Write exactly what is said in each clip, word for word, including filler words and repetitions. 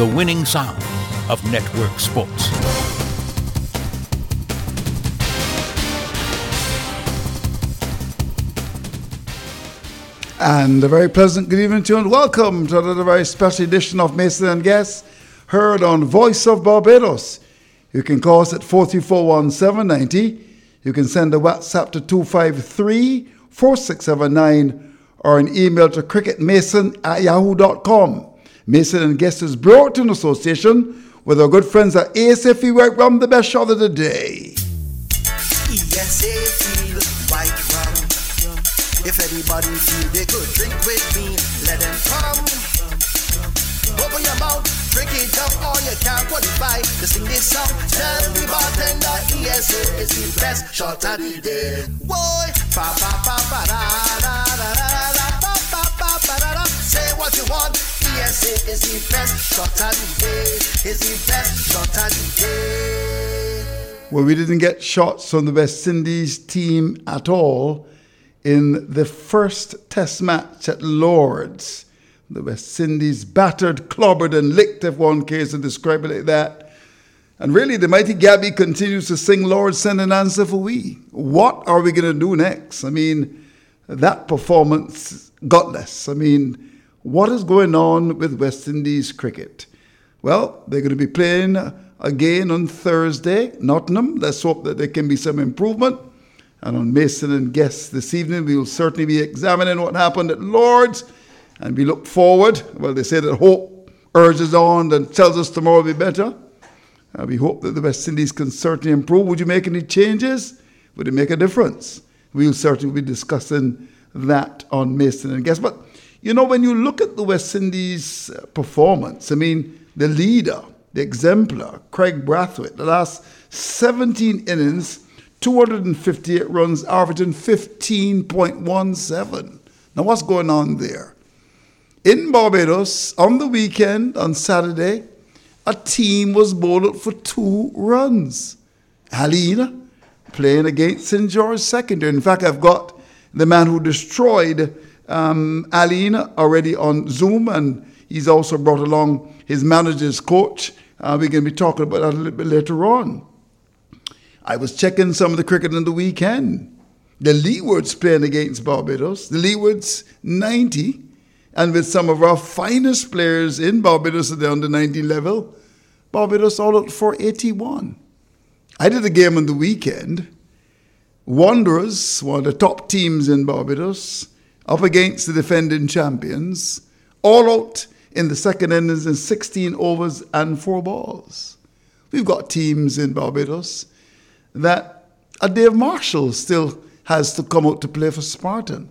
the winning sound of network sports. And a very pleasant good evening to you, and welcome to another very special edition of Mason and Guest, heard on Voice of Barbados. You can call us at four three four, one seven nine zero. You can send a WhatsApp to two five three, four six seven nine or an email to cricketmason at yahoo dot com. Mason and Guest is brought in association with our good friends at A S F E, where run the best shot of the day. E S F E, white rum. If anybody feel they could drink with me, let them come. Open your mouth, drink it up, or you can't qualify to sing this song. Tell the bartender E S A is the best shot of the day. Boy, pa pa pa pa da da da da da pa pa pa pa da da. Say what you want. E S A is the best shot of the day. Is the best shot of the day. Well, we didn't get shots from the West Indies team at all in the first test match at Lords. The West Indies battered, clobbered and licked, if one cares to describe it like that. And really, the mighty Gabby continues to sing, Lord, send an answer for we. What are we going to do next? I mean, that performance, gutless. I mean, what is going on with West Indies cricket? Well, they're going to be playing again on Thursday, Nottingham. Let's hope that there can be some improvement. And on Mason and Guest this evening, we will certainly be examining what happened at Lords. And we look forward. Well, they say that hope urges on and tells us tomorrow will be better. Uh, we hope that the West Indies can certainly improve. Would you make any changes? Would it make a difference? We'll certainly be discussing that on Mason and Guest. But, you know, when you look at the West Indies performance, I mean, the leader, the exemplar, Craig Brathwaite, the last seventeen innings, two hundred fifty-eight runs, averaging fifteen point one seven. Now, what's going on there? In Barbados, on the weekend, on Saturday, a team was bowled for two runs. Alina playing against Saint George Secondary. In fact, I've got the man who destroyed um, Alina already on Zoom, and he's also brought along his manager's coach. Uh, we're going to be talking about that a little bit later on. I was checking some of the cricket on the weekend. The Leewards playing against Barbados. The Leewards ninety. And with some of our finest players in Barbados at the under nineteen level, Barbados all out for eighty-one. I did a game on the weekend. Wanderers, one of the top teams in Barbados, up against the defending champions, all out in the second innings in sixteen overs and four balls. We've got teams in Barbados that a Dave Marshall still has to come out to play for Spartan.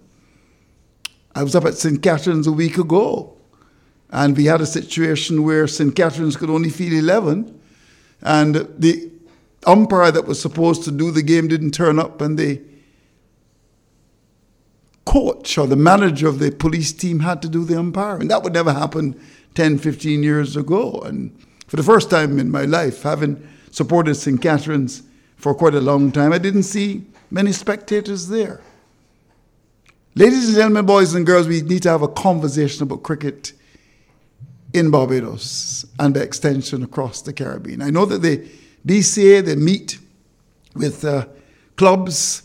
I was up at Saint Catharines a week ago, and we had a situation where Saint Catharines could only field eleven, and the umpire that was supposed to do the game didn't turn up, and the coach or the manager of the police team had to do the umpiring. That would never happen ten, fifteen years ago. And for the first time in my life, having supported Saint Catharines for quite a long time, I didn't see many spectators there. Ladies and gentlemen, boys and girls, we need to have a conversation about cricket in Barbados and by extension across the Caribbean. I know that the B C A, they meet with uh, clubs.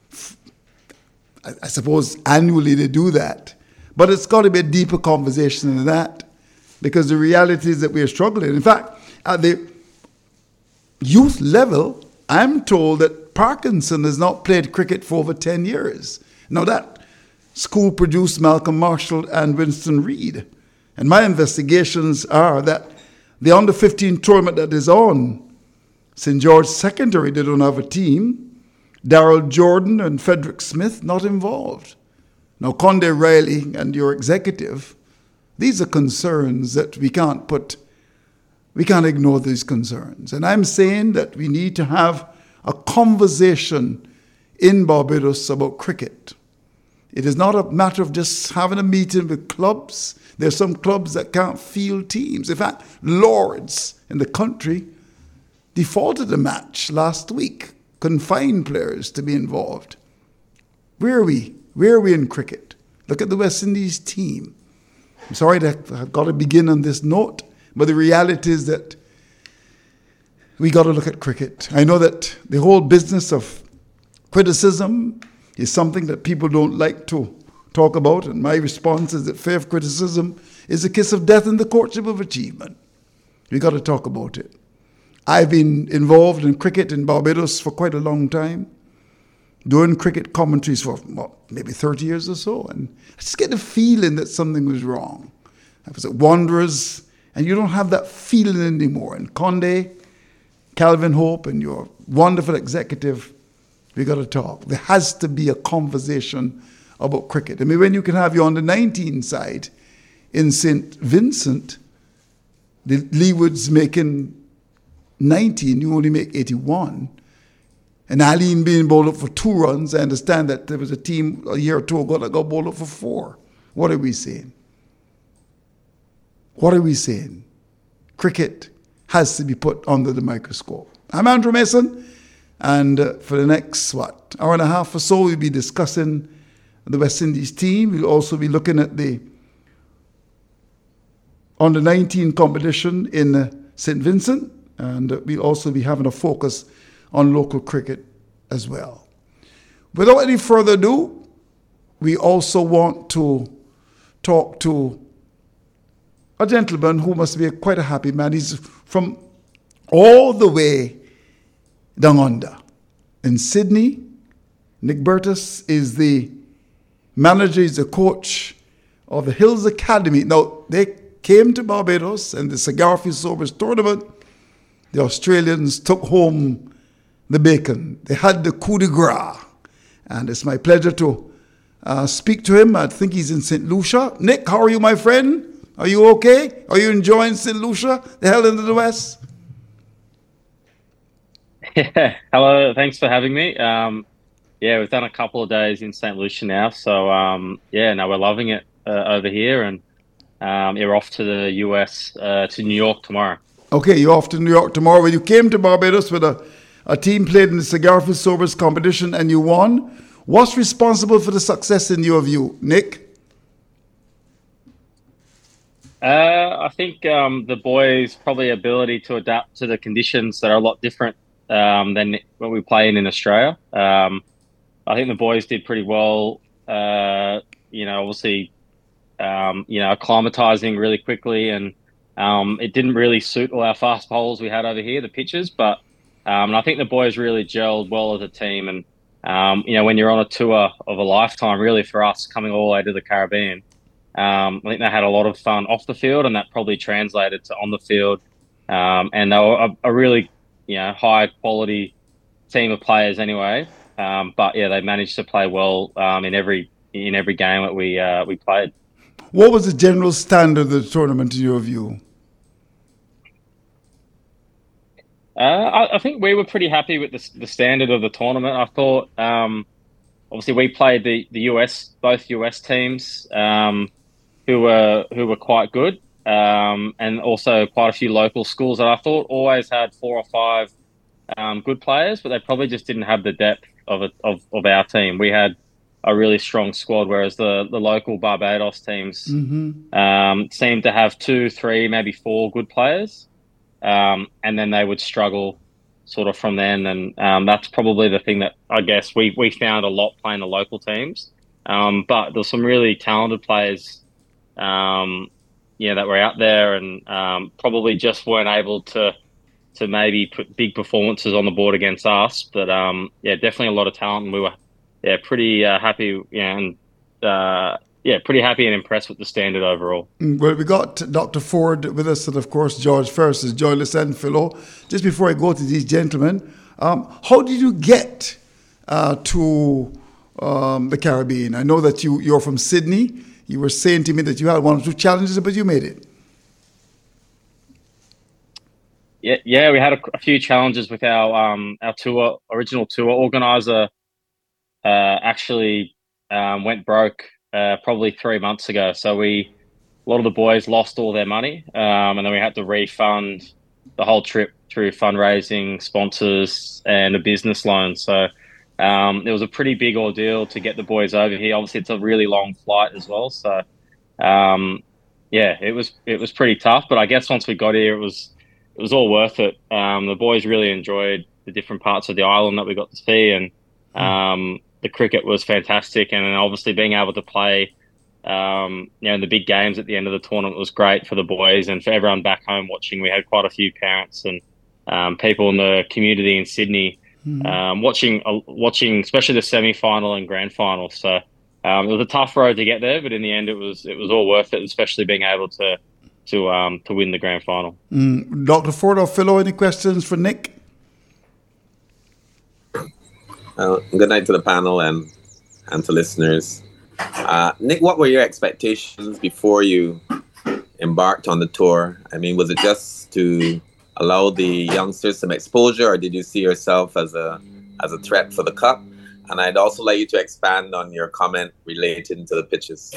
I, I suppose annually they do that. But it's got to be a deeper conversation than that, because the reality is that we are struggling. In fact, at the youth level, I'm told that Parkinson has not played cricket for over ten years. Now that school produced Malcolm Marshall and Winston Reid. And my investigations are that the under fifteen tournament that is on, Saint George Secondary, they don't have a team. Darrell Jordan and Frederick Smith not involved. Now, Conde Riley and your executive, these are concerns that we can't put, we can't ignore these concerns. And I'm saying that we need to have a conversation in Barbados about cricket. It is not a matter of just having a meeting with clubs. There's some clubs that can't field teams. In fact, Lords in the country defaulted a match last week, confined players to be involved. Where are we? Where are we in cricket? Look at the West Indies team. I'm sorry that I've got to begin on this note, But the reality is that we got to look at cricket. I know that the whole business of criticism is something that people don't like to talk about, and my response is that fear of criticism is a kiss of death in the courtship of achievement. We got to talk about it. I've been involved in cricket in Barbados for quite a long time, doing cricket commentaries for well, maybe thirty years or so, and I just get the feeling that something was wrong. I was at Wanderers, and you don't have that feeling anymore. And Conde, Calvin Hope, and your wonderful executive, we got to talk. There has to be a conversation about cricket. I mean, when you can have your under nineteen side in Saint Vincent, the Leewoods making nineteen, you only make eighty-one. And Aline being bowled up for two runs, I understand that there was a team a year or two ago that got bowled up for four. What are we saying? What are we saying? Cricket has to be put under the microscope. I'm Andrew Mason, and uh, for the next, what, hour and a half or so, we'll be discussing the West Indies team. We'll also be looking at the under nineteen competition in uh, Saint Vincent, and uh, we'll also be having a focus on local cricket as well. Without any further ado, we also want to talk to a gentleman who must be a, quite a happy man. He's from all the way down under. In Sydney, Nick Burtis is the manager, he's the coach of the Hills Academy. Now, they came to Barbados and the Cigar Feast Sobers tournament. The Australians took home the bacon. They had the coup de grace. And it's my pleasure to uh, speak to him. I think he's in Saint Lucia. Nick, how are you, my friend? Are you okay? Are you enjoying Saint Lucia, the hell into the West? Yeah, hello. Thanks for having me. Um, yeah, we've done a couple of days in Saint Lucia now. So, um, yeah, no, we're loving it uh, over here. And um, you're off to the U S, uh, to New York tomorrow. Okay, you're off to New York tomorrow. When you came to Barbados with a A team played in the Cigar Feast Sobers competition and you won. What's responsible for the success in your view, Nick? Uh, I think um, the boys' probably ability to adapt to the conditions that are a lot different um, than what we play in in Australia. Um, I think the boys did pretty well, uh, you know, obviously, um, you know, acclimatizing really quickly, and um, it didn't really suit all our fast bowlers we had over here, the pitches, but Um, and I think the boys really gelled well as a team. And, um, you know, when you're on a tour of a lifetime, really for us coming all the way to the Caribbean, um, I think they had a lot of fun off the field, and that probably translated to on the field. Um, and they were a, a really, you know, high quality team of players anyway. Um, but yeah, they managed to play well um, in every in every game that we uh, we played. What was the general standard of the tournament in your view? Uh, I, I think we were pretty happy with the, the standard of the tournament. I thought, um, obviously, we played the, the U S, both U S teams, um, who were who were quite good, um, and also quite a few local schools that I thought always had four or five um, good players, but they probably just didn't have the depth of it, of of our team. We had a really strong squad, whereas the the local Barbados teams mm-hmm. um, seemed to have two, three, maybe four good players. Um, and then they would struggle sort of from then. And um, that's probably the thing that I guess we, we found a lot playing the local teams. Um, but there's some really talented players, um, yeah, that were out there and um, probably just weren't able to to maybe put big performances on the board against us. But, um, yeah, definitely a lot of talent. And we were, yeah, pretty uh, happy, yeah, and uh Yeah, pretty happy and impressed with the standard overall. Well, we got Doctor Ford with us, and of course, George Ferris is joined us and Philo. Just before I go to these gentlemen, um, how did you get uh, to um, the Caribbean? I know that you, you're from Sydney. You were saying to me that you had one or two challenges, but you made it. Yeah, yeah, we had a, a few challenges with our um, our tour, original tour organizer. Uh, actually, um, went broke. Uh, probably three months ago. So we, a lot of the boys lost all their money, um, and then we had to refund the whole trip through fundraising, sponsors, and a business loan. So um, it was a pretty big ordeal to get the boys over here. Obviously, it's a really long flight as well. So um, yeah, it was it was pretty tough. But I guess once we got here, it was it was all worth it. Um, the boys really enjoyed the different parts of the island that we got to see, and um, the cricket was fantastic. And then obviously being able to play, um, you know, in the big games at the end of the tournament was great for the boys and for everyone back home watching. We had quite a few parents and um, people in the community in Sydney mm-hmm. um, watching, uh, watching, especially the semi-final and grand final. So um, it was a tough road to get there, but in the end, it was it was all worth it, especially being able to to um, to win the grand final. Mm. Doctor Ford or Philo, any questions for Nick? Uh, good night to the panel and and to listeners. Uh, Nick, what were your expectations before you embarked on the tour? I mean, was it just to allow the youngsters some exposure, or did you see yourself as a as a threat for the cup? And I'd also like you to expand on your comment relating to the pitches.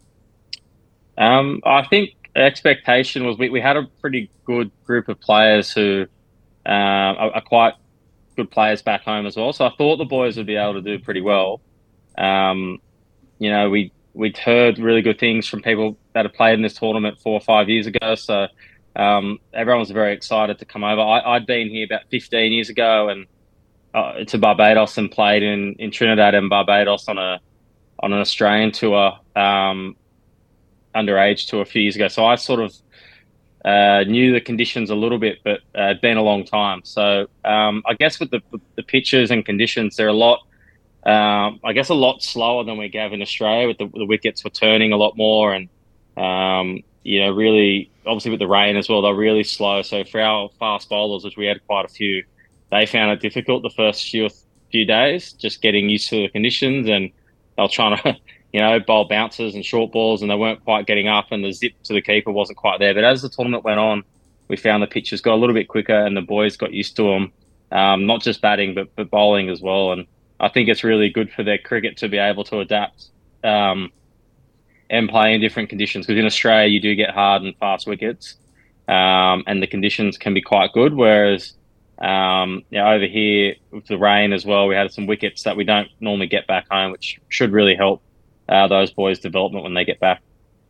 Um, I think expectation was we, we had a pretty good group of players who uh, are, are quite good players back home as well. So I thought the boys would be able to do pretty well. Um, you know, we, we'd heard really good things from people that had played in this tournament four or five years ago. So um, everyone was very excited to come over. I, I'd been here about fifteen years ago and uh, to Barbados and played in, in Trinidad and Barbados on a on an Australian tour, um, underage tour a few years ago. So I sort of Uh, knew the conditions a little bit, but uh, it'd been a long time. So um, I guess with the, the pitches and conditions, they're a lot, um, I guess a lot slower than we have in Australia. With the, the wickets were turning a lot more, and um, you know, really, obviously with the rain as well, they're really slow. So for our fast bowlers, which we had quite a few, they found it difficult the first few few days, just getting used to the conditions, and they were trying to. You know, bowl bouncers and short balls, and they weren't quite getting up, and the zip to the keeper wasn't quite there. But as the tournament went on, we found the pitches got a little bit quicker, and the boys got used to them, um, not just batting, but, but bowling as well. And I think it's really good for their cricket to be able to adapt um, and play in different conditions. Because in Australia, you do get hard and fast wickets, um, and the conditions can be quite good. Whereas um, you know, over here, with the rain as well, we had some wickets that we don't normally get back home, which should really help Uh, those boys' development when they get back.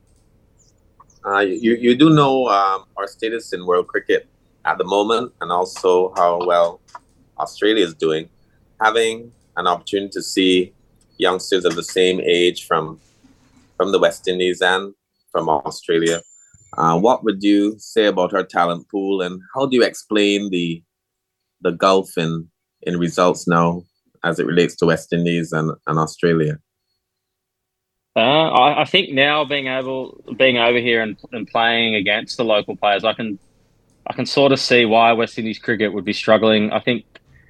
Uh, you, you do know um, our status in world cricket at the moment, and also how well Australia is doing. Having an opportunity to see youngsters of the same age from from the West Indies and from Australia, uh, what would you say about our talent pool, and how do you explain the the gulf in, in results now as it relates to West Indies and, and Australia? Uh, I, I think now being able, being over here and, and playing against the local players, I can, I can sort of see why West Indies cricket would be struggling. I think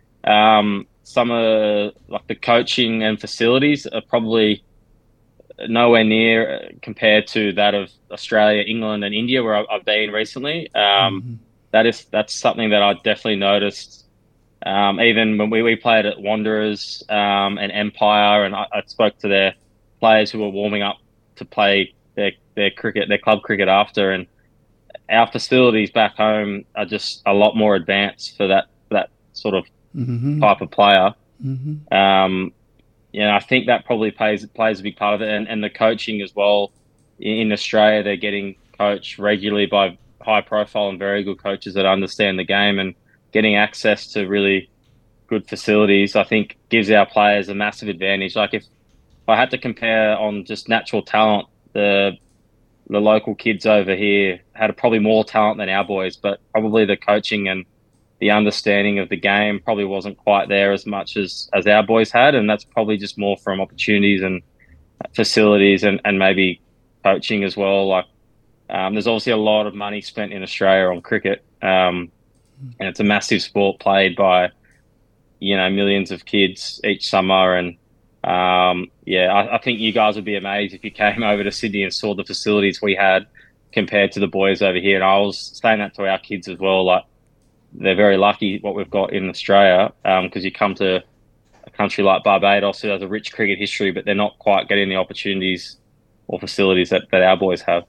um, some of like the coaching and facilities are probably nowhere near compared to that of Australia, England, and India, where I've, I've been recently. Um, mm-hmm. That is that's something that I definitely noticed. Um, even when we, we played at Wanderers um, and Empire, and I, I spoke to their players who were warming up to play their, their cricket, their club cricket after, and our facilities back home are just a lot more advanced for that for that sort of mm-hmm. type of player. Mm-hmm. Um, you know, I think that probably plays plays a big part of it, and, and the coaching as well. In Australia, they're getting coached regularly by high-profile and very good coaches that understand the game, and getting access to really good facilities, I think, gives our players a massive advantage. Like if If I had to compare on just natural talent, the the local kids over here had probably more talent than our boys, but probably the coaching and the understanding of the game probably wasn't quite there as much as, as our boys had, and that's probably just more from opportunities and facilities and, and maybe coaching as well. Like um, there's obviously a lot of money spent in Australia on cricket, um, and it's a massive sport played by, you know, millions of kids each summer. And Um, yeah, I, I think you guys would be amazed if you came over to Sydney and saw the facilities we had compared to the boys over here. And I was saying that to our kids as well. Like, they're very lucky what we've got in Australia, because um, you come to a country like Barbados who has a rich cricket history, but they're not quite getting the opportunities or facilities that, that our boys have.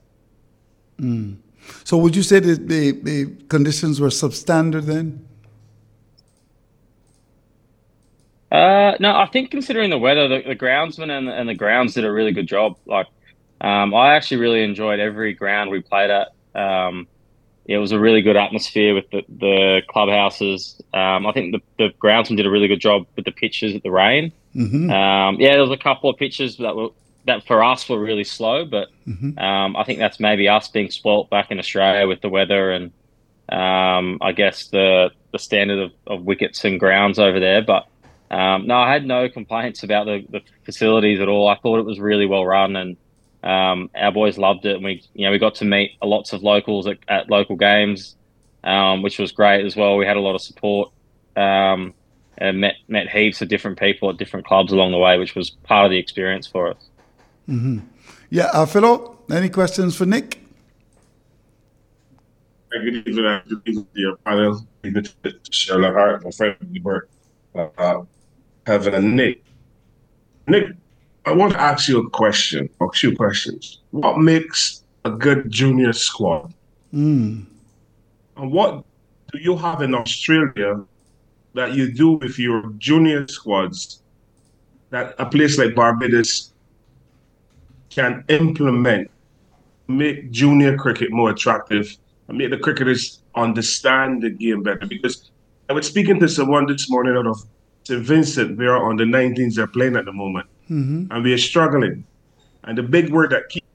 Mm. So would you say that the, the conditions were substandard then? Uh, no, I think considering the weather, the, the groundsman and, and the grounds did a really good job. Like Um, I actually really enjoyed every ground we played at. Um, it was a really good atmosphere with the, the clubhouses. Um, I think the, the groundsman did a really good job with the pitches at the rain. Mm-hmm. Um, yeah, there was a couple of pitches that were that for us were really slow, but Mm-hmm. um, I think that's maybe us being spoilt back in Australia with the weather and um, I guess the the standard of, of wickets and grounds over there. But um, no, I had no complaints about the, the facilities at all. I thought it was really well run, and um, our boys loved it. And we, you know, we got to meet lots of locals at, at local games, um, which was great as well. We had a lot of support um, and met met heaps of different people at different clubs along the way, which was part of the experience for us. Mm-hmm. Yeah, uh, Philo, any questions for Nick? Good evening, uh, good evening to your panel. Good evening to Sherlock Hart, my friend Bert, uh, Kevin and Nick. Nick, I want to ask you a question, or two questions. What makes a good junior squad? Mm. And what do you have in Australia that you do with your junior squads that a place like Barbados can implement, make junior cricket more attractive, and make the cricketers understand the game better? Because I was speaking to someone this morning out of Saint Vincent. We are on the nineteens, they're playing at the moment, Mm-hmm. and we are struggling. And the big word that keeps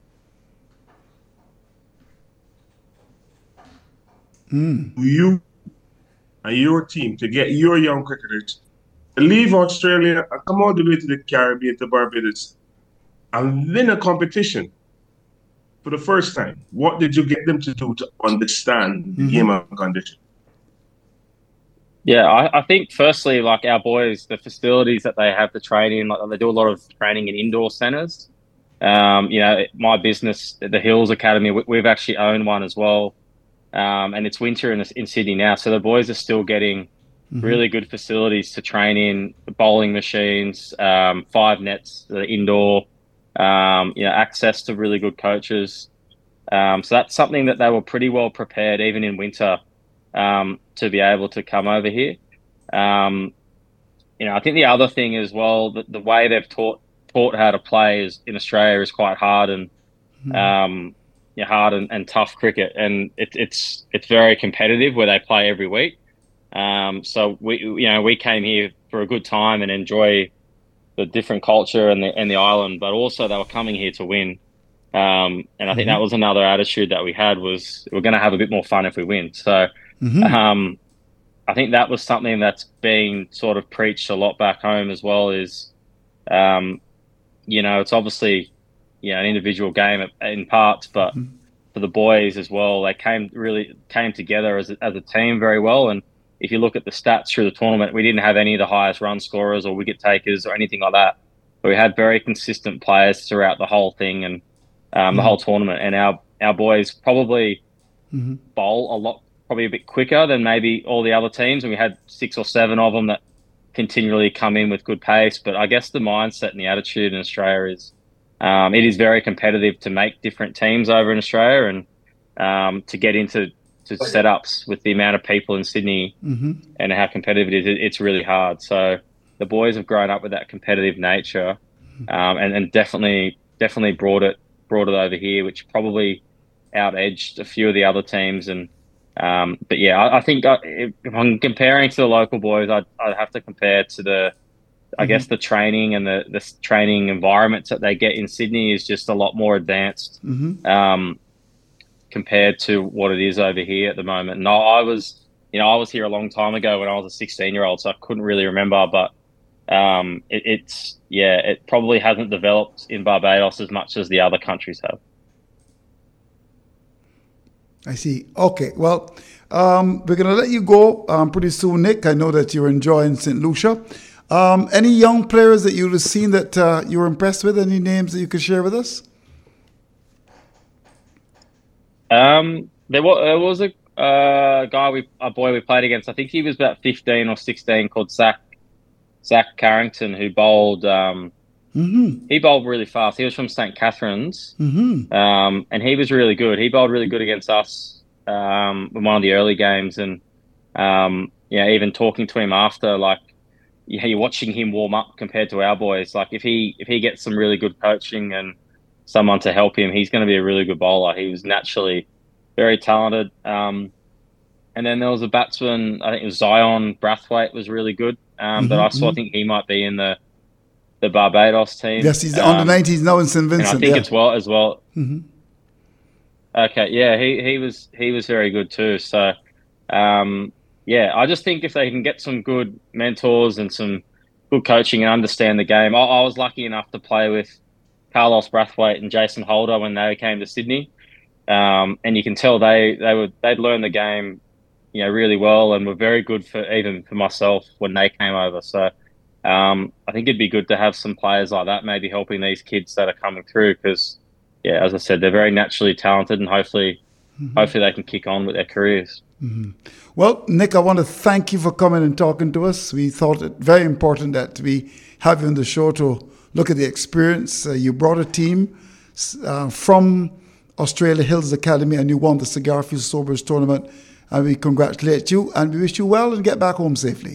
Mm. you and your team to get your young cricketers to leave Australia and come all the way to the Caribbean, to Barbados, and win a competition for the first time. What did you get them to do to understand the Mhm. game and condition? Yeah, I, I think firstly, like our boys, the facilities that they have to train in, like they do a lot of training in indoor centres. Um, you know, my business, the Hills Academy, we, we've actually owned one as well, um, and it's winter in in Sydney now, so the boys are still getting Mhm. really good facilities to train in, bowling machines, um, five nets, the indoor, um, you know, access to really good coaches. Um, so that's something that they were pretty well prepared, even in winter, um, to be able to come over here. Um, you know, I think the other thing as well, that the way they've taught taught how to play is in Australia is quite hard and Mhm. um, yeah, hard and, and tough cricket, and it, it's it's very competitive where they play every week. Um, so we you know we came here for a good time and enjoy the different culture and the and the island, but also they were coming here to win. Um, and I think Mhm. that was another attitude that we had was we're going to have a bit more fun if we win. So Mhm. um, I think that was something that's being sort of preached a lot back home as well. Is um, you know, it's obviously you know an individual game in parts, but Mhm. for the boys as well, they came really came together as a, as a team very well. And if you look at the stats through the tournament, we didn't have any of the highest run scorers or wicket takers or anything like that. But we had very consistent players throughout the whole thing and um, the Mhm. whole tournament. And our our boys probably Mhm. bowl a lot, probably a bit quicker than maybe all the other teams. And we had six or seven of them that continually come in with good pace. But I guess the mindset and the attitude in Australia is um, it is very competitive to make different teams over in Australia and um, to get into to setups with the amount of people in Sydney Mhm. and how competitive it is. It, it's really hard. So the boys have grown up with that competitive nature um, and, and definitely definitely brought it brought it over here, which probably out-edged a few of the other teams. And um, but yeah, I, I think I, if I'm comparing to the local boys, I'd, I'd have to compare to the, I guess the training and the, the training environments that they get in Sydney is just a lot more advanced Mhm. um, compared to what it is over here at the moment. And I, I was, you know, I was here a long time ago when I was a sixteen-year-old, so I couldn't really remember. But um, it, it's yeah, it probably hasn't developed in Barbados as much as the other countries have. I see. Okay. Well, um, we're going to let you go um, pretty soon, Nick. I know that you're enjoying Saint Lucia. Um, any young players that you've seen that uh, you were impressed with? Any names that you could share with us? Um, there was there was a uh, guy we a boy we played against. I think he was about fifteen or sixteen, called Zach Zach Carrington, who bowled. Um, Mm-hmm. he bowled really fast. He was from Saint Catharines, Mm-hmm. um, and he was really good. He bowled really good against us um, in one of the early games, and um, yeah, even talking to him after, like yeah, you're watching him warm up compared to our boys. Like if he if he gets some really good coaching and someone to help him. He's going to be a really good bowler. He was naturally very talented. Um, and then there was a batsman, I think it was Zion Brathwaite, was really good. Um, mm-hmm, that I saw. Mm-hmm. I think he might be in the the Barbados team. Yes, he's um, under nineties now in Saint Vincent. And I think yeah. it's well as well. Mm-hmm. Okay, yeah, he, he was he was very good too. So, um, yeah, I just think if they can get some good mentors and some good coaching and understand the game. I, I was lucky enough to play with Carlos Brathwaite and Jason Holder when they came to Sydney, um, and you can tell they they would they'd learned the game, you know, really well, and were very good for even for myself when they came over. So, um, I think it'd be good to have some players like that, maybe helping these kids that are coming through because. Yeah, as I said, they're very naturally talented, and hopefully, mm-hmm. hopefully they can kick on with their careers. Mm-hmm. Well, Nick, I want to thank you for coming and talking to us. We thought it very important that we have you on the show to look at the experience. Uh, you brought a team uh, from Australia Hills Academy, and you won the Cigar Field Sobers tournament. And we congratulate you, and we wish you well and get back home safely.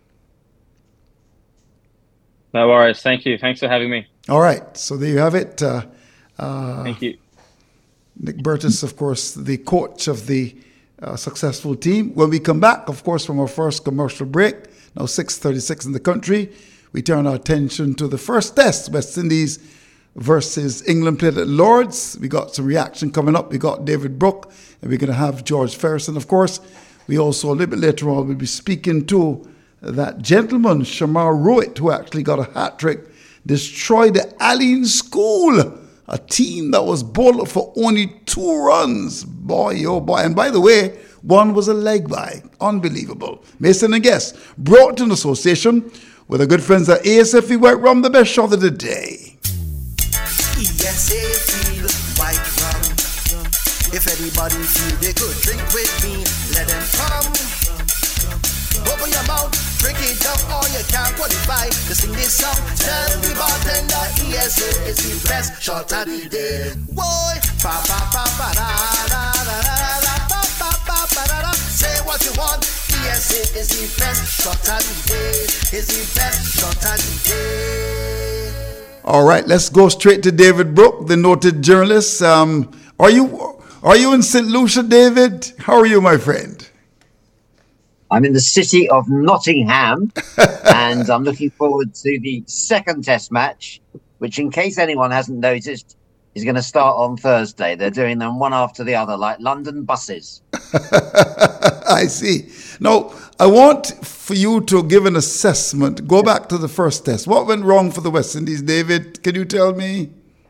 No worries. Thank you. Thanks for having me. All right. So there you have it. Uh, Uh, Thank you. Nick Burtis, of course, the coach of the uh, successful team. When we come back, of course, from our first commercial break, now six thirty-six in the country, we turn our attention to the first test, West Indies versus England played at Lords. We got some reaction coming up. We got David Brooke, and we're going to have George Ferguson, of course. We also, a little bit later on, will be speaking to that gentleman, Shamar Roit, who actually got a hat-trick, destroyed the Allen School, a team that was bowled for only two runs. Boy, oh boy. And by the way, one was a leg by. Unbelievable. Mason and Guest, brought in association with our good friends at A S F E White Rum, the best shot of the day. E S A feel white rum. If anybody feel they could drink with me, let them come. Open your mouth, drink it up, or you can't qualify to sing this song. Tell the bartender E S A is the best shot of the day. Boy, pa pa pa pa da da da da da pa pa pa pa da da. Say what you want. E S A is the best shot of the day. Is the best shot of the day. All right, let's go straight to David Brooke, the noted journalist. Um, are you are you in Saint Lucia, David? How are you, my friend? I'm in the city of Nottingham, and I'm looking forward to the second test match, which, in case anyone hasn't noticed, is going to start on Thursday. They're doing them one after the other, like London buses. I see. Now, I want for you to give an assessment. Go back to the first test. What went wrong for the West Indies, David? Can you tell me?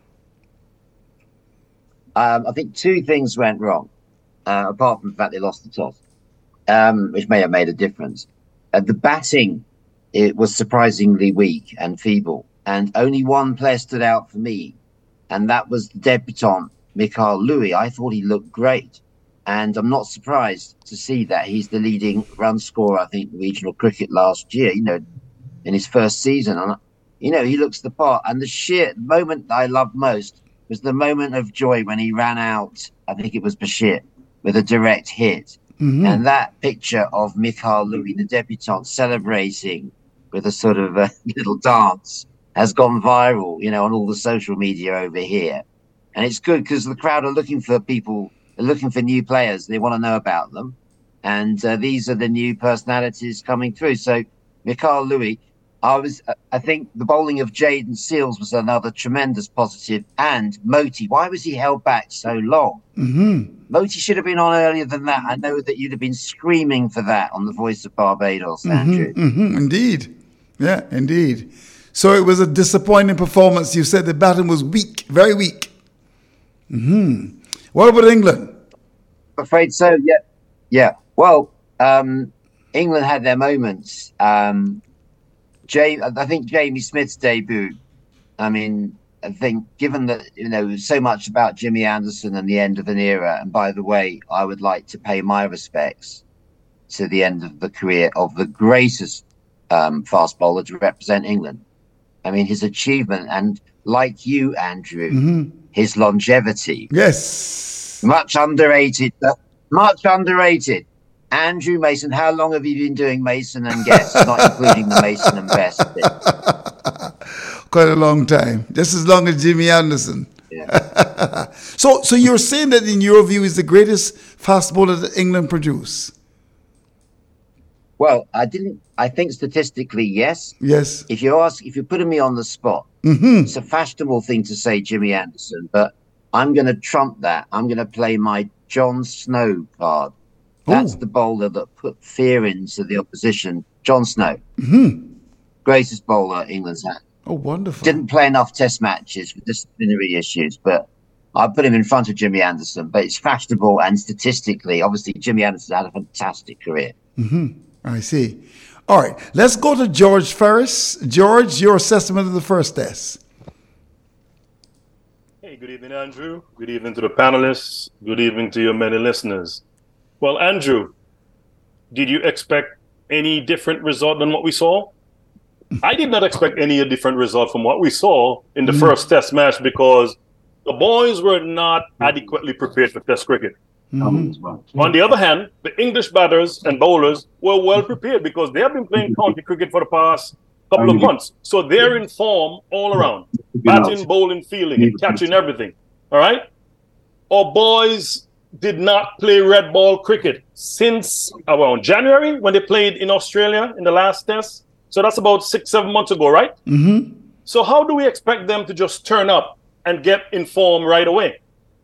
Um, I think two things went wrong, uh, apart from the fact they lost the toss. Um, which may have made a difference. Uh, the batting, it was surprisingly weak and feeble, and only one player stood out for me, and that was the debutant, Mikael Louis. I thought he looked great, and I'm not surprised to see that he's the leading run scorer, I think, in regional cricket last year, you know, in his first season. And, you know, he looks the part, and the sheer moment I loved most was the moment of joy when he ran out, I think it was Bashir, with a direct hit. Mm-hmm. And that picture of Mikael Louis, the debutant, celebrating with a sort of a little dance has gone viral, you know, on all the social media over here. And it's good because the crowd are looking for people, they're looking for new players. They want to know about them. And uh, these are the new personalities coming through. So Mikael Louis, I was, I think the bowling of Jaden Seals was another tremendous positive. And Moti, why was he held back so long? Mm-hmm. Moti should have been on earlier than that. I know that you'd have been screaming for that on the Voice of Barbados, Andrew. Mm-hmm, mm-hmm, indeed. Yeah, indeed. So it was a disappointing performance. You said the batting was weak, very weak. Mm-hmm. What about England? I'm afraid so, yeah. Yeah. Well, um, England had their moments. Um, Jay, I think Jamie Smith's debut, I mean, I think given that, you know, so much about Jimmy Anderson and the end of an era, and by the way, I would like to pay my respects to the end of the career of the greatest um, fast bowler to represent England. I mean, his achievement, and like you, Andrew, mm-hmm. his longevity. Yes. Much underrated. Uh, much underrated. Andrew Mason, how long have you been doing Mason and Guest, not including the Mason and Best bit? Quite a long time. Just as long as Jimmy Anderson. Yeah. so, so you're saying that in your view is the greatest fast bowler that England produce? Well, I didn't. I think statistically, yes. Yes. If you ask, if you're putting me on the spot, Mm-hmm. it's a fashionable thing to say Jimmy Anderson, but I'm going to trump that. I'm going to play my John Snow card. That's Ooh. the bowler that put fear into the opposition. John Snow, Mm-hmm. greatest bowler England's had. Oh, wonderful. Didn't play enough Test matches for disciplinary issues, but I put him in front of Jimmy Anderson. But it's fashionable and statistically, obviously, Jimmy Anderson had a fantastic career. Mm-hmm. I see. All right, let's go to George Ferris. George, your assessment of the first test. Hey, good evening, Andrew. Good evening to the panelists. Good evening to your many listeners. Well, Andrew, did you expect any different result than what we saw? I did not expect any different result from what we saw in the mm. first test match because the boys were not adequately prepared for test cricket. Mm-hmm. On the other hand, the English batters and bowlers were well prepared because they have been playing county cricket for the past couple of months. So they're in form all around, batting, bowling, fielding, and catching everything. All right? Our boys did not play red ball cricket since around January when they played in Australia in the last test. So that's about six, seven months ago, right? Mm-hmm. So how do we expect them to just turn up and get in form right away?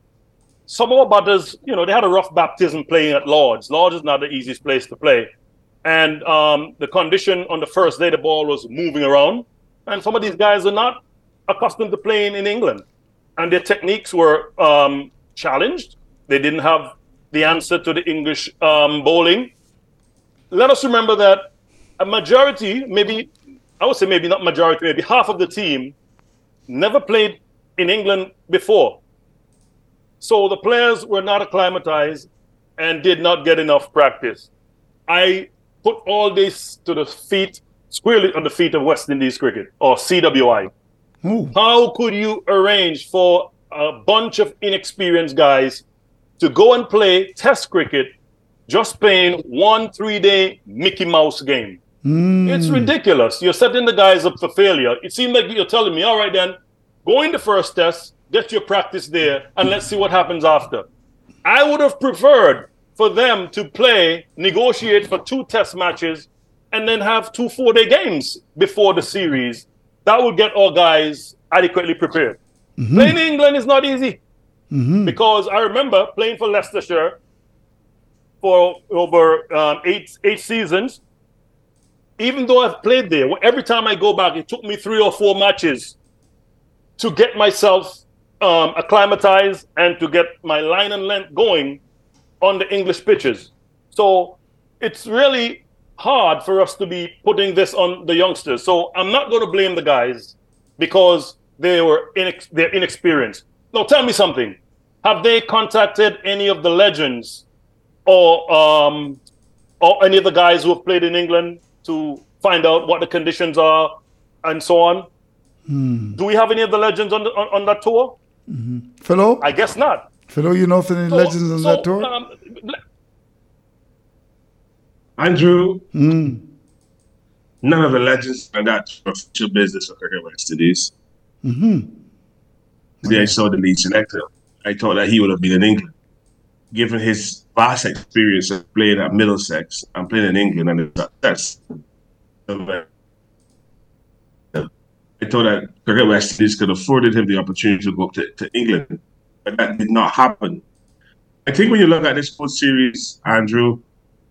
Some of our batters, you know, they had a rough baptism playing at Lord's. Lord's is not the easiest place to play. And um, the condition on the first day, the ball was moving around. And some of these guys are not accustomed to playing in England. And their techniques were um, challenged. They didn't have the answer to the English um, bowling. Let us remember that a majority, maybe, I would say maybe not majority, maybe half of the team never played in England before. So the players were not acclimatized and did not get enough practice. I put all this to the feet, squarely on the feet of West Indies cricket, or C W I. Ooh. How could you arrange for a bunch of inexperienced guys to go and play test cricket just playing one three-day Mickey Mouse game? Mm. It's ridiculous. You're setting the guys up for failure. It seemed like you're telling me, all right then, go in the first test, get your practice there, and let's see what happens after. I would have preferred for them to play, negotiate for two test matches, and then have two four-day games before the series. That would get our guys adequately prepared. Mm-hmm. Playing in England is not easy. Mm-hmm. Because I remember playing for Leicestershire for over um, eight, eight seasons. Even though I've played there, every time I go back, it took me three or four matches to get myself um, acclimatized and to get my line and length going on the English pitches. So it's really hard for us to be putting this on the youngsters. So I'm not going to blame the guys because they were inex- they're inexperienced. Now tell me something. Have they contacted any of the legends or um, or any of the guys who have played in England to find out what the conditions are and so on? Hmm. Do we have any of the legends on the, on, on that tour? Mm-hmm. Philo? I guess not. Philo, you know of any So- legends on so, that tour? um, Andrew, Mm. none of the legends on that tour official business of Cricket West Indies. Mm-hmm. Today I saw the lead selector. I thought that he would have been in England. Given his vast experience of playing at Middlesex and playing in England and his success, I thought that Cricket West Indies could have afforded him the opportunity to go up to, to England, but that did not happen. I think when you look at this whole series, Andrew,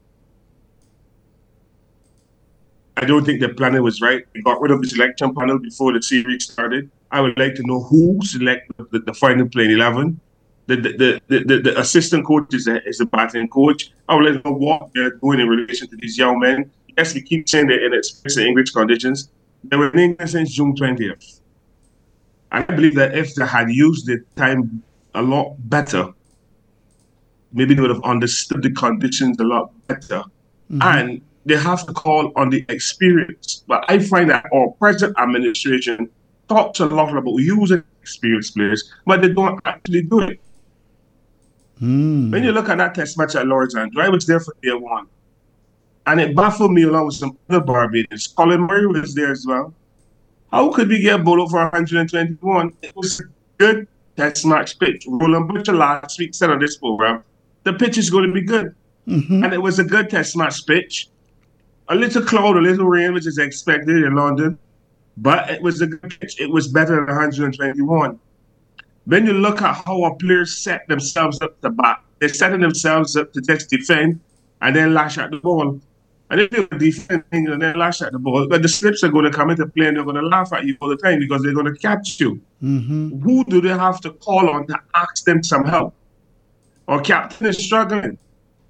I don't think the planning was right. We got rid of the selection panel before the series started. I would like to know who selected the, the final playing eleven. The the, the, the the assistant coach is a, is a batting coach. I would like to know what they're doing in relation to these young men. Yes, we keep saying they're in expensive English conditions. They were in England since June twentieth. I believe that if they had used the time a lot better, maybe they would have understood the conditions a lot better. Mm-hmm. And they have to call on the experience. But I find that our present administration talks a lot about using experienced players, but they don't actually do it. Mm. When you look at that test match at Lord's, Andrew, I was there for day one. And it baffled me along with some other Barbadians. Colin Murray was there as well. How could we get a bowler for one hundred twenty-one? It was a good test match pitch. Roland Butcher last week said on this program, the pitch is going to be good. Mm-hmm. And it was a good test match pitch. A little cloud, a little rain, which is expected in London. But it was a good pitch. It was better than one hundred twenty-one. When you look at how our players set themselves up to bat, they're setting themselves up to just defend and then lash at the ball. And if they're defending and then lash at the ball, but the slips are going to come into play and they're going to laugh at you all the time because they're going to catch you. Mm-hmm. Who do they have to call on to ask them some help? Or captain is struggling.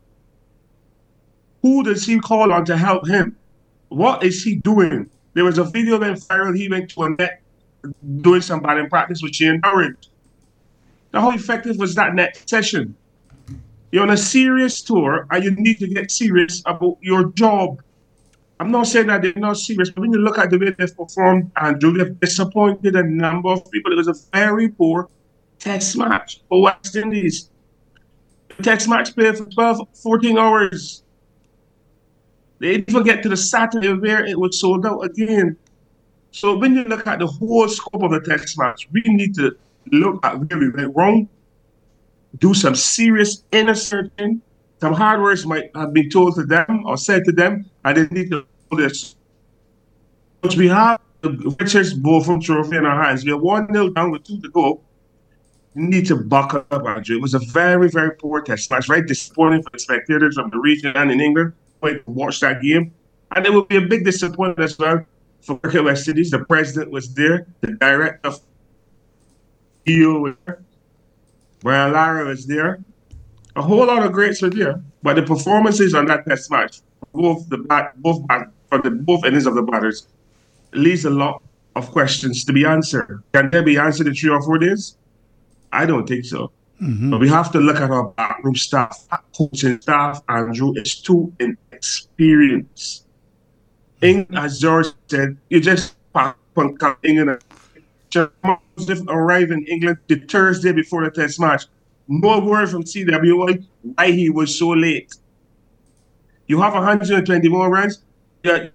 Who does he call on to help him? What is he doing? There was a video went viral. He went to a net doing some batting practice with Shane Durant. Now, how effective was that net session? You're on a serious tour and you need to get serious about your job. I'm not saying that they're not serious, but when you look at the way they've performed, Andrew, they've disappointed a number of people. It was a very poor test match for West Indies. The test match played for twelve, fourteen hours. They didn't even get to the Saturday where it was sold out again. So when you look at the whole scope of the test match, we need to look at where we went wrong, do some serious inner searching. Some hard words might have been told to them or said to them, and they need to do this. But we have the Richards Botham Trophy in our hands. We are one nil down with two to go. We need to buckle up, Andrew. It was a very, very poor test match, very disappointing for the spectators from the region and in England who to watch that game. And it will be a big disappointment as well for Cricket West Indies. The president was there, the director of E O was there, Brian Lara was there. A whole lot of greats were there, but the performances on that test match, both the bat, both bat, from the both ends of the batters, leaves a lot of questions to be answered. Can they be answered in three or four days? I don't think so. Mm-hmm. But we have to look at our backroom staff, our coaching staff. Andrew is too inexperienced. England, as George said, you just pack on England. Joseph arrived in England the Thursday before the test match. No word from C W I why he was so late. You have one hundred twenty-one runs. Yeah,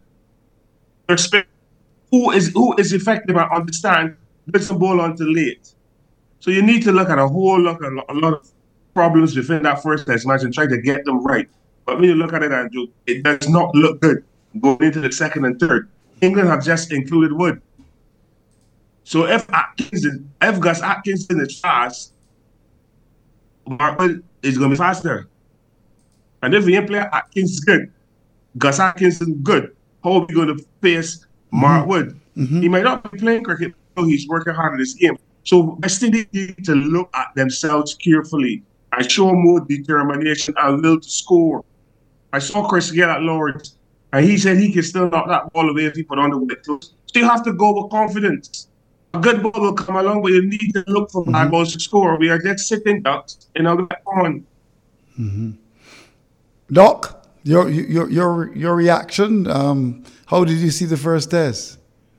who is who is effective at understand gets the ball onto late. So you need to look at a whole lot, a lot, a lot of problems within that first test match and try to get them right. But when you look at it, Andrew, it does not look good going into the second and third. England have just included Wood. So if Atkins, if Gus Atkinson is fast, Mark Wood is going to be faster. And if we ain't play Atkins good, Gus Atkinson good, how are we going to face Mark Wood? Mm-hmm. He might not be playing cricket, but he's working hard in this game. So West Indies need to look at themselves carefully and show more determination and will to score. I saw Chris Gayle at Lords, and he said he can still knock that ball away if he put on the wet clothes. So you have to go with confidence. A good ball will come along, but you need to look for mm-hmm. bad balls to score. We are just sitting ducks in our back on. Mm-hmm. Doc, your your your your reaction. Um, how did you see the first test?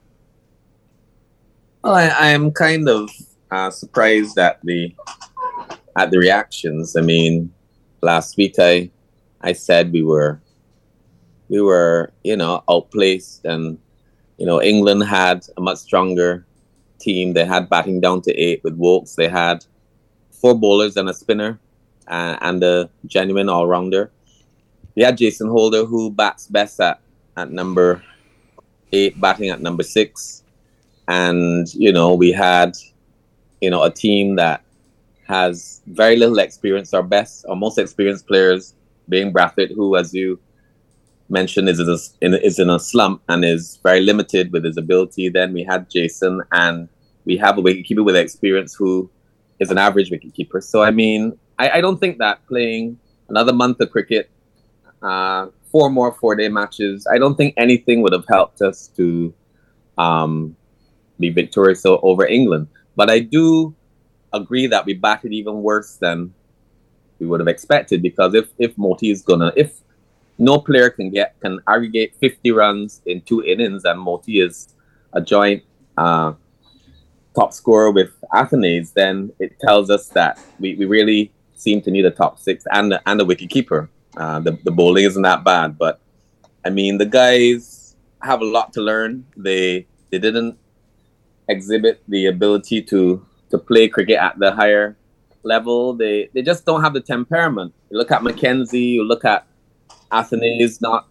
Well, I, I am kind of uh, surprised at the at the reactions. I mean, last week I I said we were we were you know outplaced, and you know England had a much stronger team. They had batting down to eight with Wokes. They had four bowlers and a spinner, uh, and a genuine all rounder. They had Jason Holder, who bats best at at number eight, batting at number six. And, you know, we had, you know, a team that has very little experience. Our best, our most experienced players being Brathwaite, who, as you mentioned, is in a, is in a slump and is very limited with his ability. Then we had Jason, and we have a wicketkeeper with experience who is an average wicketkeeper. So, I mean, I, I don't think that playing another month of cricket, uh, four more four-day matches, I don't think anything would have helped us to... Um, be victorious over England. But I do agree that we batted even worse than we would have expected, because if if Motie is gonna, if no player can get can aggregate fifty runs in two innings, and Motie is a joint uh, top scorer with Athanaze, then it tells us that we, we really seem to need a top six and a, and a wicket keeper. Uh, the the bowling isn't that bad, but I mean the guys have a lot to learn. They they didn't exhibit the ability to to to play cricket at the higher level. They they just don't have the temperament. You look at Mackenzie, you look at Athanaze not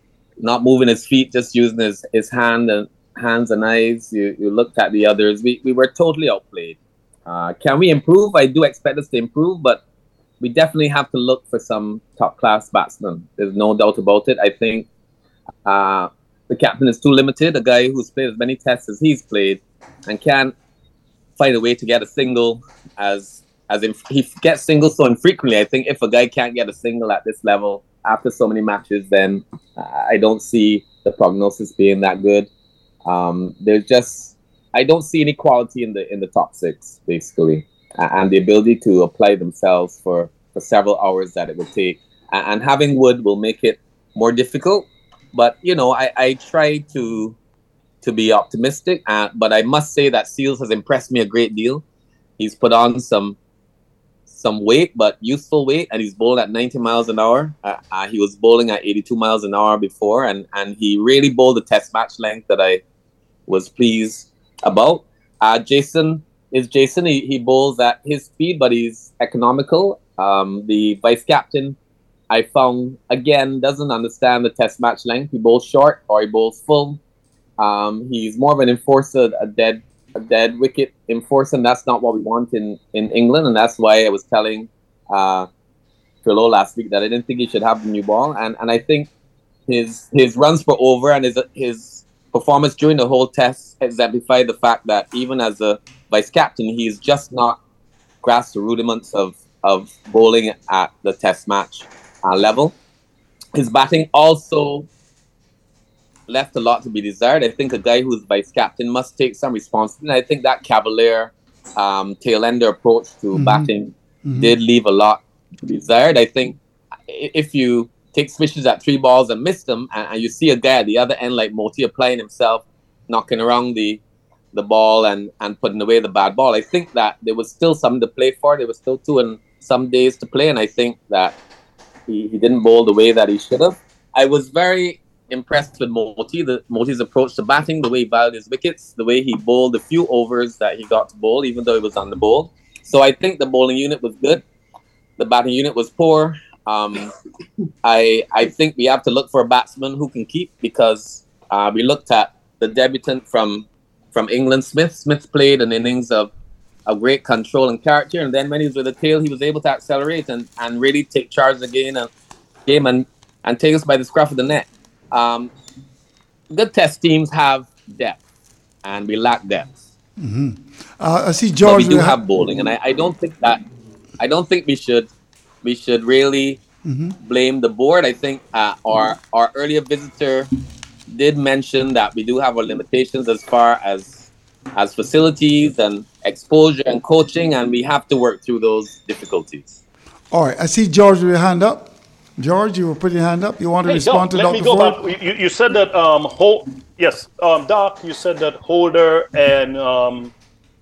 not moving his feet, just using his, his hand and hands and eyes. You you looked at the others. We we were totally outplayed. Uh, can we improve? I do expect us to improve, but we definitely have to look for some top class batsmen. There's no doubt about it. I think uh, the captain is too limited. A guy who's played as many tests as he's played and can't find a way to get a single as as in, he gets singles so infrequently. I think if a guy can't get a single at this level after so many matches, then uh, I don't see the prognosis being that good. Um, there's just I don't see any quality in the in the top six basically, uh, and the ability to apply themselves for, for several hours that it would take. Uh, and having Wood will make it more difficult. But you know, I, I try to to be optimistic. Uh, but I must say that Seals has impressed me a great deal. He's put on some some weight, but useful weight, and he's bowled at ninety miles an hour. Uh, uh, he was bowling at eighty-two miles an hour before, and, and he really bowled the test match length that I was pleased about. Uh, Jason is Jason. He, he bowls at his speed, but he's economical. Um, the vice captain, I found, again, doesn't understand the test match length. He bowls short or he bowls full. Um, he's more of an enforcer, a dead a dead wicket enforcer, and that's not what we want in, in England. And that's why I was telling uh, Trillo last week that I didn't think he should have the new ball. And and I think his his runs per over and his his performance during the whole test exemplified the fact that even as a vice captain, he's just not grasped the rudiments of, of bowling at the test match uh, level. His batting also left a lot to be desired. I think a guy who's vice captain must take some responsibility. I think that cavalier um, tail-ender approach to mm-hmm. batting mm-hmm. did leave a lot to be desired. I think if you take switches at three balls and miss them, and, and you see a guy at the other end like Moti applying himself, knocking around the the ball and, and putting away the bad ball, I think that there was still something to play for. There was still two and some days to play, and I think that he, he didn't bowl the way that he should have. I was very impressed with Moti, the Moti's approach to batting, the way he valued his wickets, the way he bowled the few overs that he got to bowl, even though he was on the bowl. So I think the bowling unit was good. The batting unit was poor. Um, I I think we have to look for a batsman who can keep, because uh, we looked at the debutant from from England, Smith. Smith played an innings of a great control and character, and then when he was with the tail, he was able to accelerate and, and really take charge of the game and game and, and take us by the scruff of the neck. Um, good test teams have depth, and we lack depth. Mm-hmm. Uh, I see George. But we do have bowling, and I, I don't think that I don't think we should we should really mm-hmm. blame the board. I think uh, our our earlier visitor did mention that we do have our limitations as far as as facilities and exposure and coaching, and we have to work through those difficulties. All right, I see George with your hand up. George, you were putting your hand up. You want to hey, respond Doc, to let Doctor me go Ford? back. You, you said that um, Hol- yes, um, Doc. You said that Holder and um,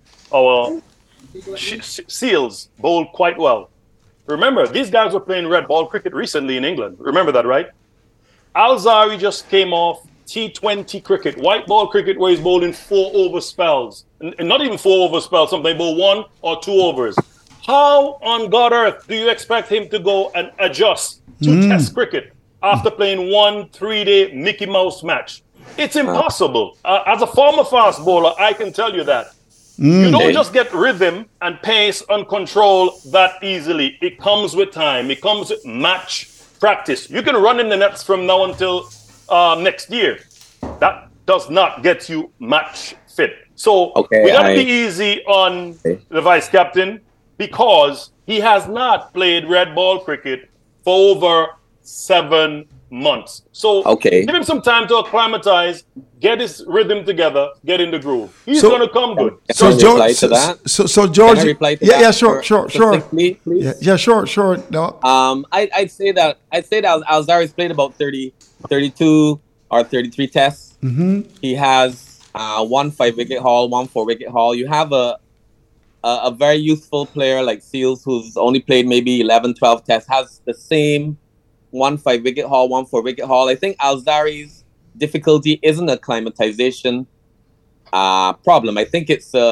our sh- Seals bowled quite well. Remember, these guys were playing red ball cricket recently in England. Remember that, right? Alzari just came off T twenty cricket, white ball cricket, where he's bowling four over spells, and, and not even four over spells. Sometimes bowl one or two overs. How on God earth do you expect him to go and adjust to mm. test cricket after playing one three-day Mickey Mouse match? It's impossible. Uh, as a former fast bowler, I can tell you that. Mm. You don't just get rhythm and pace and control that easily. It comes with time. It comes with match practice. You can run in the nets from now until uh, next year. That does not get you match fit. So okay, we got to be easy on okay. the vice captain, because he has not played red ball cricket for over seven months. So okay. give him some time to acclimatize, get his rhythm together, get in the groove. He's so, going to come good. So, Can I George, reply to that? So, so George, Can I reply to yeah, that yeah, sure, sure, sure. Please? Yeah, yeah, sure, sure. No. Um, I, I'd say that I'd say that Alzari's played about thirty, thirty-two or thirty-three tests. Mm-hmm. He has uh, one five wicket haul, one four wicket haul. You have a A, a very youthful player like Seals, who's only played maybe eleven, twelve tests, has the same one five wicket haul, one four wicket haul. I think Alzari's difficulty isn't a acclimatization uh, problem. I think it's a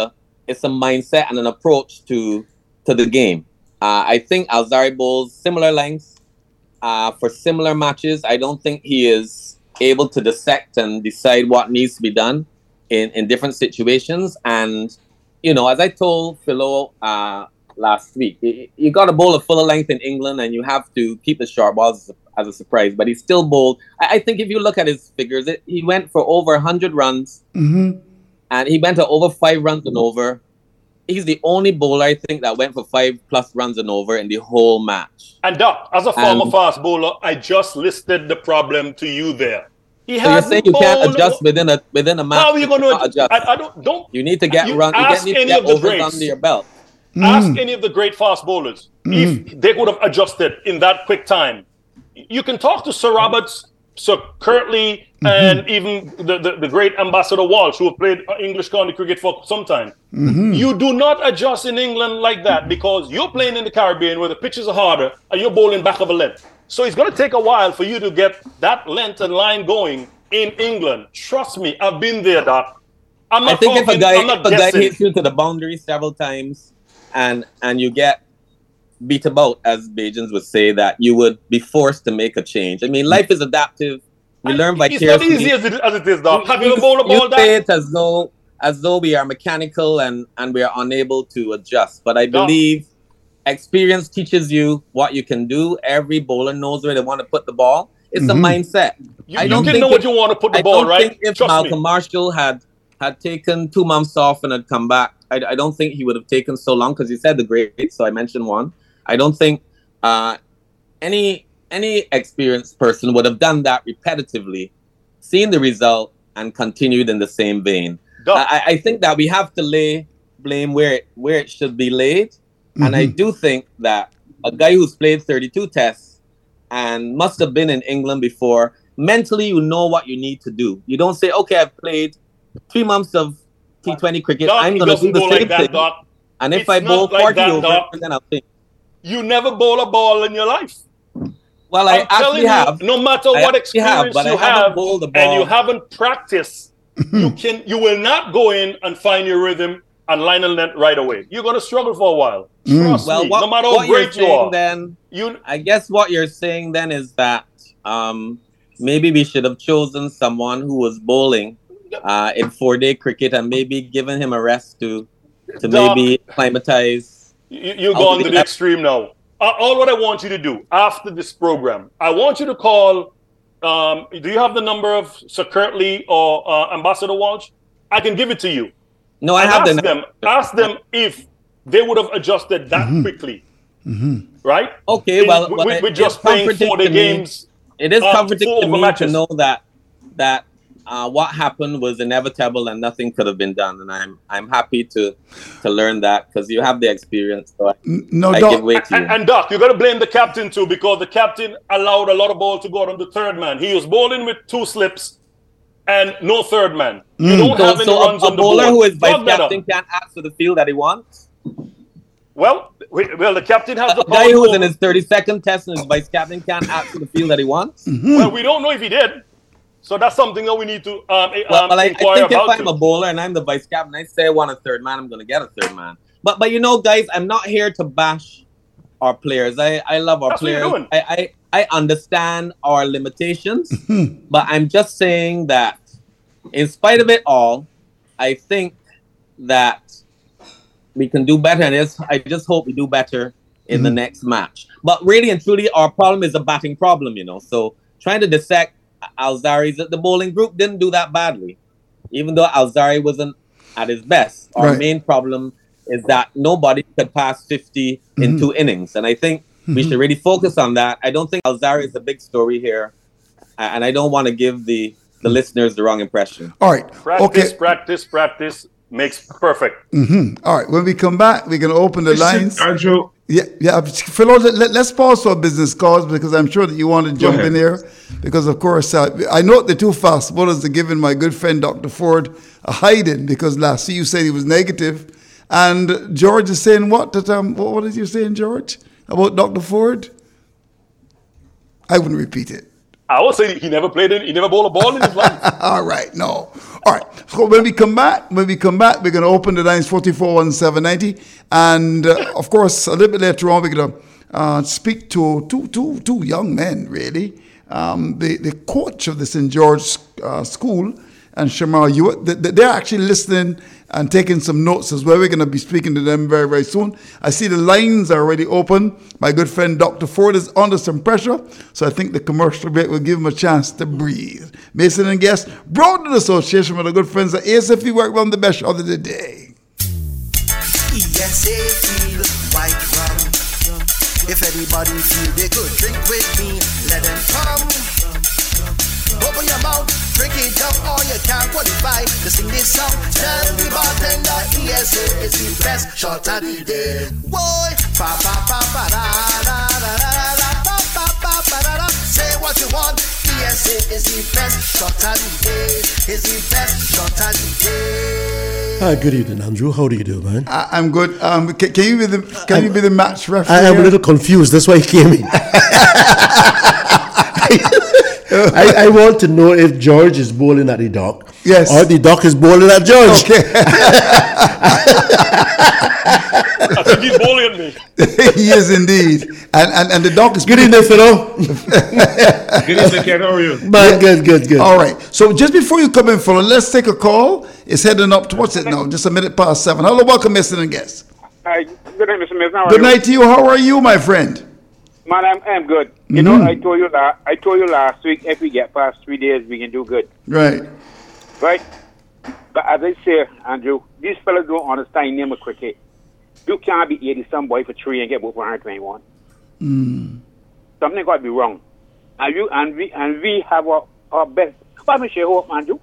it's a mindset and an approach to to the game. Uh, I think Alzarri bowls similar lengths uh, for similar matches. I don't think he is able to dissect and decide what needs to be done in, in different situations. And, you know, as I told Philo uh, last week, you, you got to bowl a fuller length in England and you have to keep the short balls as a, as a surprise. But he still bowled. I, I think if you look at his figures, it, he went for over one hundred runs. Mm-hmm. And he went to over five runs and over. He's the only bowler, I think, that went for five plus runs and over in the whole match. And Doc, as a former and, fast bowler, I just listed the problem to you there. He so you're saying you can't adjust within a within a match? How are you going to adjust? I, I don't, don't. You need to get you run. Ask you need any to of get the overs greats. under your belt. Mm. Ask any of the great fast bowlers Mm. if they would have adjusted in that quick time. You can talk to Sir Roberts, Sir Kirtley, Mm-hmm. and even the, the, the great Ambassador Walsh, who have played English county cricket for some time. Mm-hmm. You do not adjust in England like that because you're playing in the Caribbean where the pitches are harder and you're bowling back of a length. So it's going to take a while for you to get that length and line going in England. Trust me, I've been there, Doc. I'm not I think talking, if a guy I'm not if a guy guessing. hits you to the boundary several times and and you get beat about, as Bajans would say, that you would be forced to make a change. I mean, life is adaptive. We learn It's vicariously. not easy as it, as it is, Doc. Have you ever bowled a You ball say that? it as though as though we are mechanical and and we are unable to adjust. But I No. believe experience teaches you what you can do. Every bowler knows where they want to put the ball. It's Mhm. a mindset. You, I you don't can think know it- what you want to put the I ball, don't right? think if Trust Malcolm me. Marshall had had taken two months off and had come back, I, I don't think he would have taken so long because he said the great. So I mentioned one. I don't think uh, any any experienced person would have done that repetitively, seen the result, and continued in the same vein. Doc, I, I think that we have to lay blame where it where it should be laid, and I Mhm. do think that a guy who's played thirty-two tests and must have been in England before, mentally you know what you need to do. You don't say, okay, I've played three months of T twenty cricket, Doc, I'm it going to doesn't do the go same like that, thing, Doc. and if It's I not bowl like forty that, over, Doc. then I'll think. You never bowl a ball in your life. Well, I'm I actually telling you, have. no matter I what actually have, experience but I you haven't have, bowled the and ball. you haven't practiced, you can you will not go in and find your rhythm and line and length right away. You're going to struggle for a while. Trust Well, me. what, no matter how what you're great you saying are, then, you I guess what you're saying then is that um, maybe we should have chosen someone who was bowling uh, in four-day cricket and maybe given him a rest to to Doc, maybe acclimatize. You, you're I'll going be to the glad- extreme now. Uh, all what I want you to do after this program, I want you to call. Um, do you have the number of Sir Kirtley or uh, Ambassador Walsh? I can give it to you. No, I And have ask the them. Ask them if they would have adjusted that quickly. Right? Okay, In- well, with, well, with it's just playing comforting four day to me. games. It is uh, comforting four to over me matches. to know that that uh, what happened was inevitable and nothing could have been done, and I'm I'm happy to to learn that because you have the experience. So I, No, I Doc. give way to you. And, and Doc, you got to blame the captain too because the captain allowed a lot of ball to go on the third man. He was bowling with two slips and no third man. You don't so have any so a, runs a on the bowler board. who is vice Dog that up. captain can't ask for the field that he wants. Well, we- well, the captain has the A power. guy who to was in over- his thirty-second test and his vice captain can't ask for the field that he wants. Well, we don't know if he did. So that's something that we need to um, eh, Well, um, well I, I inquire think if about. I'm too. a bowler and I'm the vice captain, I say I want a third man, I'm going to get a third man. But but you know, guys, I'm not here to bash our players. I, I love our That's what you're players. doing. I, I, I understand our limitations, but I'm just saying that in spite of it all, I think that we can do better. And it's, I just hope we do better in the next match. But really and truly, our problem is a batting problem, you know. So trying to dissect Alzarri's, the bowling group didn't do that badly, even though Alzarri wasn't at his best. Our Right. main problem is that nobody could pass fifty in Mhm. two innings. And I think we should really focus on that. I don't think Alzarri is the big story here. a- And I don't want to give the, the listeners the wrong impression. All right. Practice, Okay. practice, practice makes perfect. hmm All right. When we come back, we can open the lines. Andrew, Yeah, yeah. Philo, let, let's pause for business calls because I'm sure that you want to jump ahead. in here. Because, of course, uh, I know the two fast bowlers are giving my good friend Doctor Ford a hiding because last year you said he was negative. And George is saying what? That, um, what, what is you saying, George, about Doctor Ford? I wouldn't repeat it. I would say he never played in, he never bowled a ball in his life. All right, no. All right. So when we come back, when we come back, we're going to open the lines forty-four one seven ninety, and uh, of course, a little bit later on, we're going to uh, speak to two, two, two young men, really. Um, the the coach of the Saint George uh, School and Shamar Hewitt, they, they're actually listening and taking some notes as well. We're going to be speaking to them very, very soon. I see the lines are already open. My good friend Doctor Ford is under some pressure, so I think the commercial break will give him a chance to breathe. Mason and Guest, brought in association with our good friends at A S F E Work Run the best shot of the day. E S A feel white rum. If anybody feel they could drink with me, let them come. Open your mouth, drink it up, or you can't qualify to sing this song. Tell the bartender E S A is the best shot of the day. Boy, pa pa pa pa da da da da da pa pa pa pa da da. Say what you want. E S A is the best shot of the day. Is the best shot of the day. Hi, good evening, Andrew. How do you do, man? I, I'm good. Um, can, can you be the can I'm, you be the match referee? I am a little confused. That's why he came in. I, I want to know if George is bowling at the dock. Yes. Or the dock is bowling at George. Okay. I think he's bowling at me. He is indeed. And and, and the dock is Good evening, Philo. Good evening, Ken. How are you? Man, yeah. good, good, good. All right. So just before you come in, Philo, let's take a call. It's heading up to, what's it now? Just a minute past seven. Hello, welcome, Mister and guest. Hi, good night, Mister Mason. How are Good you? night to you. How are you, my friend? Man, I'm, I'm good. You Mm-hmm. know, I told you that. I told you last week, if we get past three days, we can do good. Right. Right? But as I say, Andrew, these fellas don't understand name of cricket. You can't be eighty-some boy for three and get both one hundred twenty-one. Mm. Something got to be wrong. And you and we and we have our, our best. What happened to Hope, Andrew?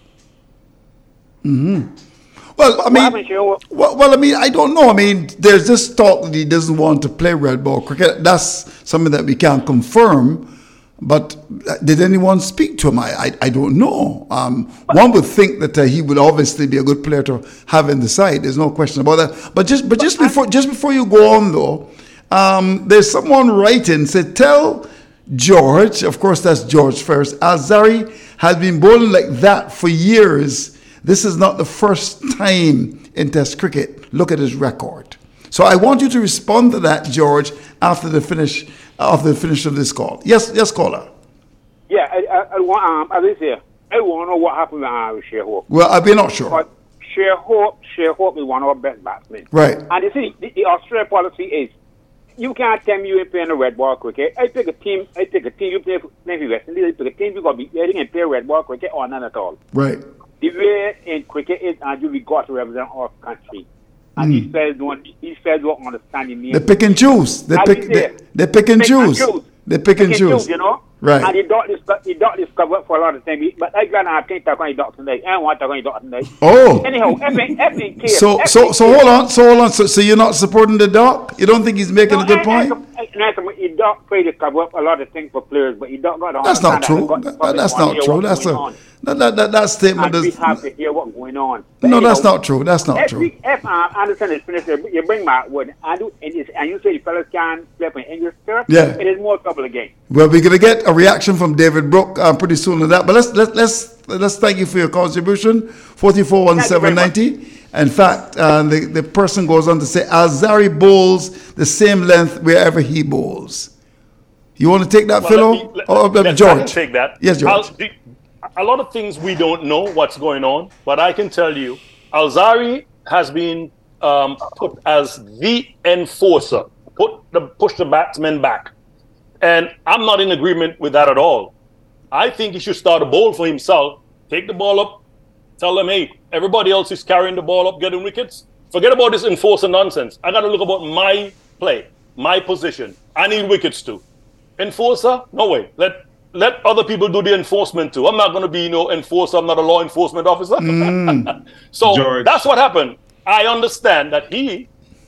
Mm-hmm. Well, I What mean, happened to Hope? well, well, I mean, I don't know. I mean, there's this talk that he doesn't want to play red ball cricket. That's something that we can't confirm. But did anyone speak to him? I I, I don't know. Um, one would think that uh, he would obviously be a good player to have in the side. There's no question about that. But just but just before just before you go on though, um, there's someone writing said, tell George, of course that's George first. Alzarri has been bowling like that for years. This is not the first time in Test cricket. Look at his record. So I want you to respond to that, George, after the finish after the finish of this call. Yes, yes, caller. Yeah, I, I, I want, um, as I say, I want to know what happened with uh, Shea Hope. Well, I'll be not sure. But Shea Hope, Shea Hope is one of our best batsmen. Right. And you see, the, the Australia policy is, you can't tell me you ain't playing a red ball cricket. I pick a team, I pick a team, you play for, play for West Indies, I pick a team, you got to be, you can play red ball cricket or none at all. Right. The way in cricket is, and you we got to represent our country. And Mm. these fellas don't, these fellas don't understand the meaning. They pick and choose. They As pick. you They, say, they pick and pick choose. and choose. They pick and Pick choose. you know? Right. And the doc discover, the doc discover for a lot of time. But I got I can't talk on the doc tonight. I don't want to talk on the doc tonight. Oh. Anyhow, F N F N K. So so so hold on. So hold on. So so you're not supporting the doc? You don't think he's making a good point? The doc try to cover up a lot of things for players, but he don't got to That's not understand true. that That- public that's want to not hear true. what's That's going a on. that that that, that statement And we is. have to hear what's going on. But No, anyhow, that's not true. That's not If, true. we, if uh, Anderson is finished, you bring Mark Wood, and, do, and, it's- and you say the fellas can play for English turf, Yeah. it is more trouble again. Well, we're gonna get a reaction from David Brooke uh, pretty soon on that. But let's let, let's let's thank you for your contribution. Forty-four one seven ninety. In fact, uh, the the person goes on to say Alzarri bowls the same length wherever he bowls. You want to take that, Well, Philo? let me- let- Or uh, let- I can George? take that. Yes, George. Al- the- a lot of things we don't know what's going on, but I can tell you, Alzarri has been um, put as the enforcer, put the push the batsmen back, and I'm not in agreement with that at all. I think he should start a bowl for himself, take the ball up, tell them, hey, everybody else is carrying the ball up, getting wickets. Forget about this enforcer nonsense. I got to look about my play, my position. I need wickets too. Enforcer? No way. Let let other people do the enforcement too. I'm not going to be no enforcer. I'm not a law enforcement officer. Mm. So George. that's what happened. I understand that he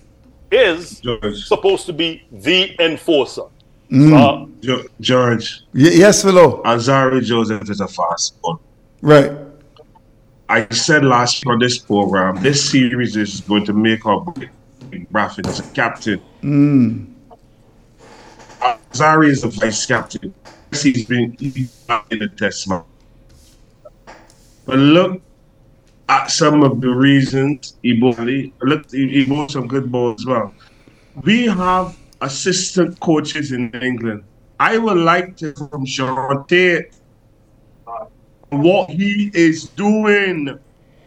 is George. supposed to be the enforcer. Mm. Uh, Jo- George, Y- yes, Philo. Alzarri Joseph is a fast bowler. Right. I said last year on this program, this series is going to make or break Braffin as a captain. Mm. Alzarri is the vice captain. he's been he's not in the test match. But look at some of the reasons he bowled. Look, he, he bowled some good balls as well. We have assistant coaches in England. I would like to hear from Sean Tate what he is doing.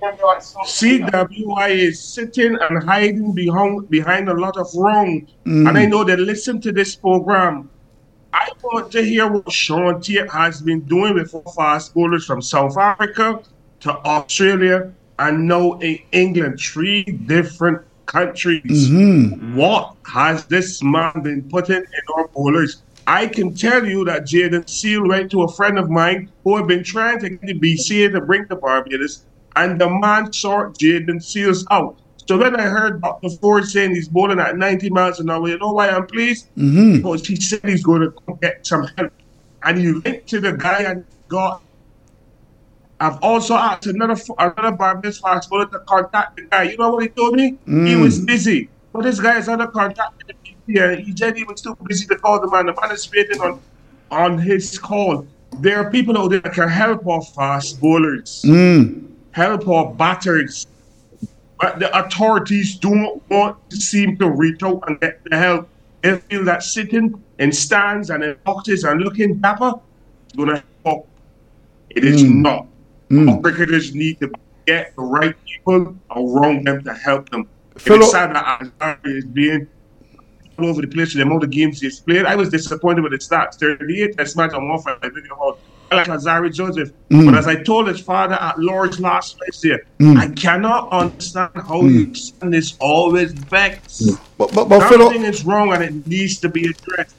C W I is sitting and hiding behind behind a lot of wrong. Mm. And I know they listen to this program. I want to hear what Sean Tate has been doing with fast bowlers from South Africa to Australia and now in England, three different countries. Mm-hmm. What has this man been putting in our bowlers? I can tell you that Jaden Seal went to a friend of mine who had been trying to get the B C A to bring to Barbados, and the man sorted Jaden Seals out. So when I heard Doctor Ford saying he's bowling at ninety miles an hour, you know why I'm pleased? Mm-hmm. Because he said he's going to go get some help. And he went to the guy and got. I've also asked another another Barbados fast bowler to contact the guy. You know what he told me? Mm. He was busy. But this guy is under contact with the B C A. He said he was too busy to call the man. The man is waiting on, on his call. There are people out there that can help our fast bowlers, mm. help our batters. But the authorities don't want to seem to reach out and get the help. They feel that sitting in stands and in boxes and looking dapper is going to help. It is mm. not. Mm. Our cricketers need to get the right people around them to help them. It's sad that Azari is being all over the place with the amount of games he's played. I was disappointed with the stats. thirty-eight test match on one five. I think about I like Azari Joseph. Mm. But as I told his father at Lord's last Wednesday, mm. I cannot understand how mm. you send this always vexed. But, but, but Something Philo, is wrong and it needs to be addressed.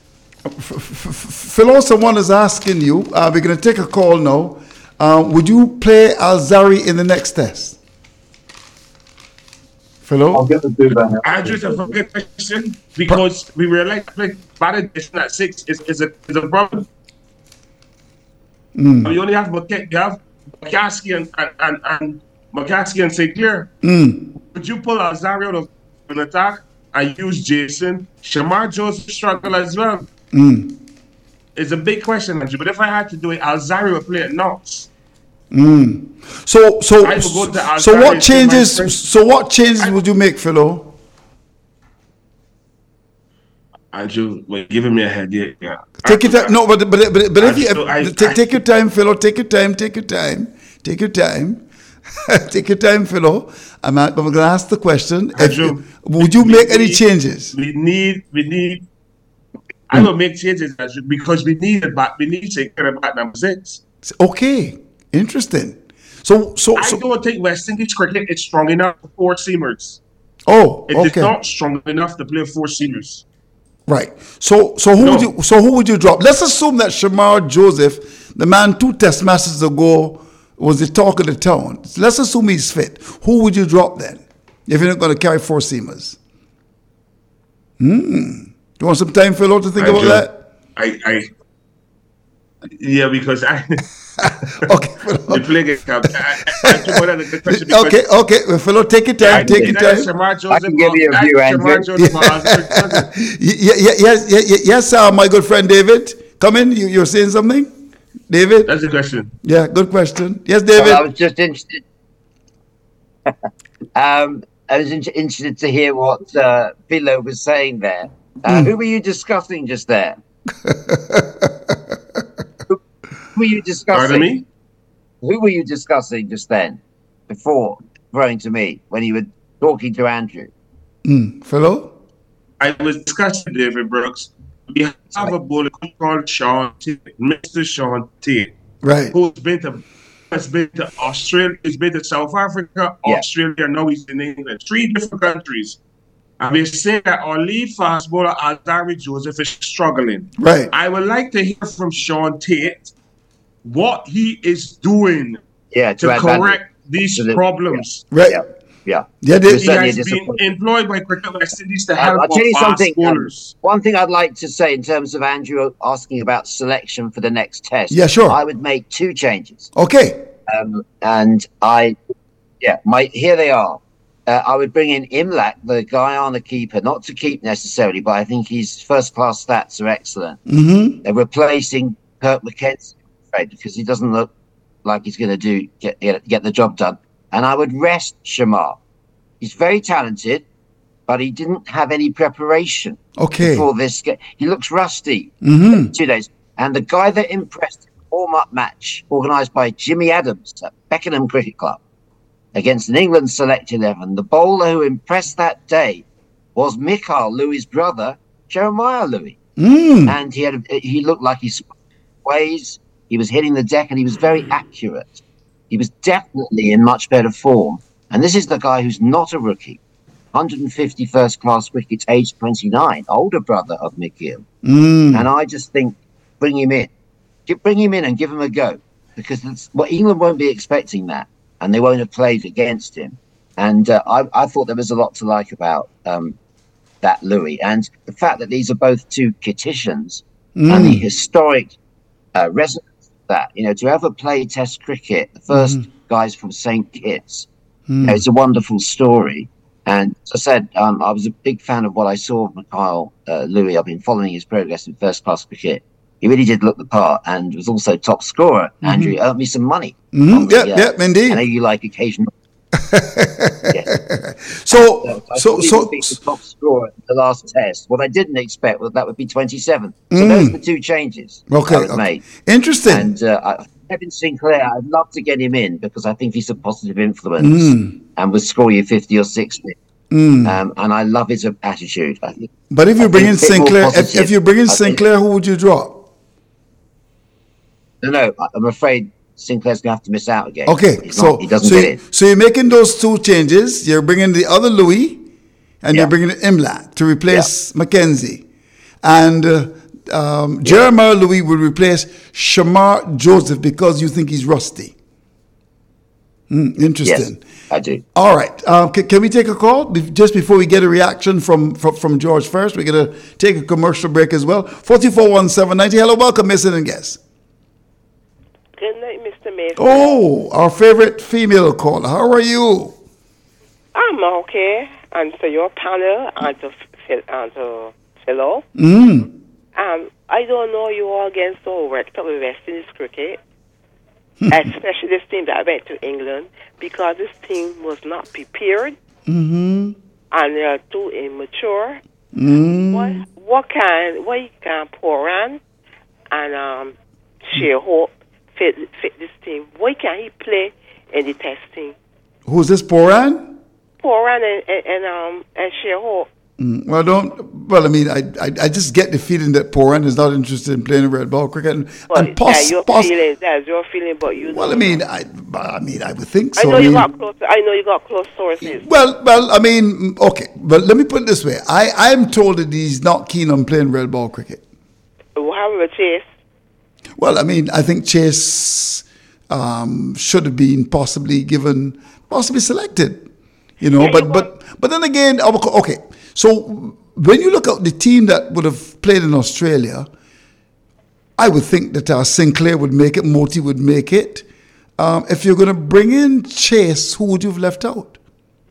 Philo, someone is asking you, uh, we're going to take a call now. Uh, would you play Alzari in the next test? Philo? I'll get to do that. Andrew, it's a very good question because we realize playing validation at six is, is, a, is a problem. Mm. You only have McK- you have McCaskey and, and, and, and McCaskey and Saint Clair. Mm. Would you pull Alzari out of an attack and use Jason? Shamar Joseph struggle as well. Mm. It's a big question, Andrew. But if I had to do it, Alzari would play at Knox. Mm. So, so, so what changes? So, what changes I, would you make, Philo? Andrew, you're giving me a headache. Yeah. Take your time. No, but but but, but if you so I, take, I, take your time, Philo. Take your time. Take your time. Take your time. Take your time, Philo. I'm, I'm going to ask the question. Andrew, if, would you we, make we, any changes? We need. We need. I will make changes because we need it back. We need to get it back number six. Okay, interesting. So, so, I so, don't think West Indies cricket is strong enough for four seamers. Oh, it okay. is not strong enough to play four seamers. Right. So, so who no. would you? So who would you drop? Let's assume that Shamar Joseph, the man two test matches ago, was the talk of the town. Let's assume he's fit. Who would you drop then? If you're not going to carry four seamers. Hmm. You want some time, Philo, to think I about do. that? I, I, yeah, because I. okay, the playing camp. I, I, I okay, okay, well, Philo, take your time. I take your time. I can give you a view, Andrew. yeah, yeah, yes, yeah, yes, uh, my good friend David. Come in. You, you're saying something, David? That's the question. Yeah, good question. Yes, David. Well, I was just interested. um, I was in- interested to hear what uh, Philo was saying there. Uh, mm. Who were you discussing just there? Who were you discussing? Pardon me? Who were you discussing just then, before throwing to me, when you were talking to Andrew? Mm. Philo? I was discussing David Brooks. We have right. a bowler called Sean Tate, Mister Sean Tate, right? Who's been to has been to Australia, he's been to South Africa, yeah. Australia, now he's in England, three different countries. And we say that our lead fast bowler, Alzari Joseph, is struggling. Right. I would like to hear from Sean Tate what he is doing yeah, to, to correct these to the, problems. Yeah. Right. Yeah. Yeah. yeah he has been employed by Cricket West Indies to help I'll tell you fast something. bowlers. Um, one thing I'd like to say in terms of Andrew asking about selection for the next test. Yeah, sure. I would make two changes. Okay. Um, and I, yeah, my here they are. Uh, I would bring in Imlach, the Guyana keeper, not to keep necessarily, but I think his first-class stats are excellent. Mm-hmm. They're replacing Kirk McKenzie, I'm afraid, because he doesn't look like he's going to do get, get get the job done. And I would rest Shamar. He's very talented, but he didn't have any preparation okay. before this game. He looks rusty. Mm-hmm. Two days. And the guy that impressed in the warm-up match organised by Jimmy Adams at Beckenham Cricket Club against an England Select eleven, the bowler who impressed that day was Mikhail Louis' brother, Jeremiah Louis. Mm. And he had he looked like he ways. He was hitting the deck and he was very accurate. He was definitely in much better form. And this is the guy who's not a rookie. one hundred fifty first-class wickets, age twenty-nine, older brother of Mick Gill. Mm. And I just think, bring him in. Get, bring him in and give him a go. Because it's, well, England won't be expecting that. And they won't have played against him. And uh, I, I thought there was a lot to like about um, that Louis. And the fact that these are both two Kittitians mm. and the historic uh, resonance of that, you know, to ever play Test cricket, the first mm. guys from Saint Kitts, mm. you know, it's a wonderful story. And as I said, um, I was a big fan of what I saw of Mikhail uh, Louis. I've been following his progress in first-class cricket. He really did look the part and was also top scorer. Mm-hmm. Andrew, he earned me some money. Mm-hmm. Yeah, yeah, uh, indeed. I know you like occasional. yeah. So, uh, so, so, so, the top scorer in the last test. What I didn't expect was that would be twenty-seven. So mm. those are the two changes okay, that was okay. made. Interesting. And uh, Kevin Sinclair, I'd love to get him in because I think he's a positive influence mm. and would score you fifty or sixty. Mm. Um, and I love his attitude. I think, but if you bring in Sinclair, if, if you bring in I Sinclair, think, who would you drop? No, no, I'm afraid Sinclair's going to have to miss out again. Okay, He's so not, he doesn't so, get you, it. so you're making those two changes. You're bringing the other Louis, and yeah. you're bringing Imlat to replace yeah. Mackenzie, and uh, um, yeah. Jeremiah Louis will replace Shamar Joseph because you think he's rusty. Mm, interesting. Yes, I do. All right. Um, can, can we take a call Be- just before we get a reaction from from, from George first? We're going to take a commercial break as well. four two four one seven nine zero. Hello, welcome, Mason and guest. Good night, Mister Mason. Oh, our favorite female caller. How are you? I'm okay. And to your panel and to, and to Philo. Mm. Um, I don't know you all against the West Indies cricket. Especially this team that went to England, because this team was not prepared mm-hmm. and they are too immature. Mm. What what can what you can pour on and um, Shea Hope fit fit this team? Why can't he play in the testing? Who's this, Poran? Poran and and, and um and Shea Hope. Mm, well, don't. Well, I mean, I, I I just get the feeling that Poran is not interested in playing red ball cricket, and, well, and pos, yeah, your pos, feeling. That's your feeling, but you. Well, I mean, I, I mean, I would think so. I know I mean, you got close. I know you got close sources. Well, well, I mean, okay, but let me put it this way: I I am told that he's not keen on playing red ball cricket. However, Chase. Well, I mean, I think Chase um, should have been possibly given, possibly selected. You know, yeah, but you but but then again, okay, so. When you look at the team that would have played in Australia, I would think that uh, Sinclair would make it, Moti would make it. Um, if you're going to bring in Chase, who would you have left out?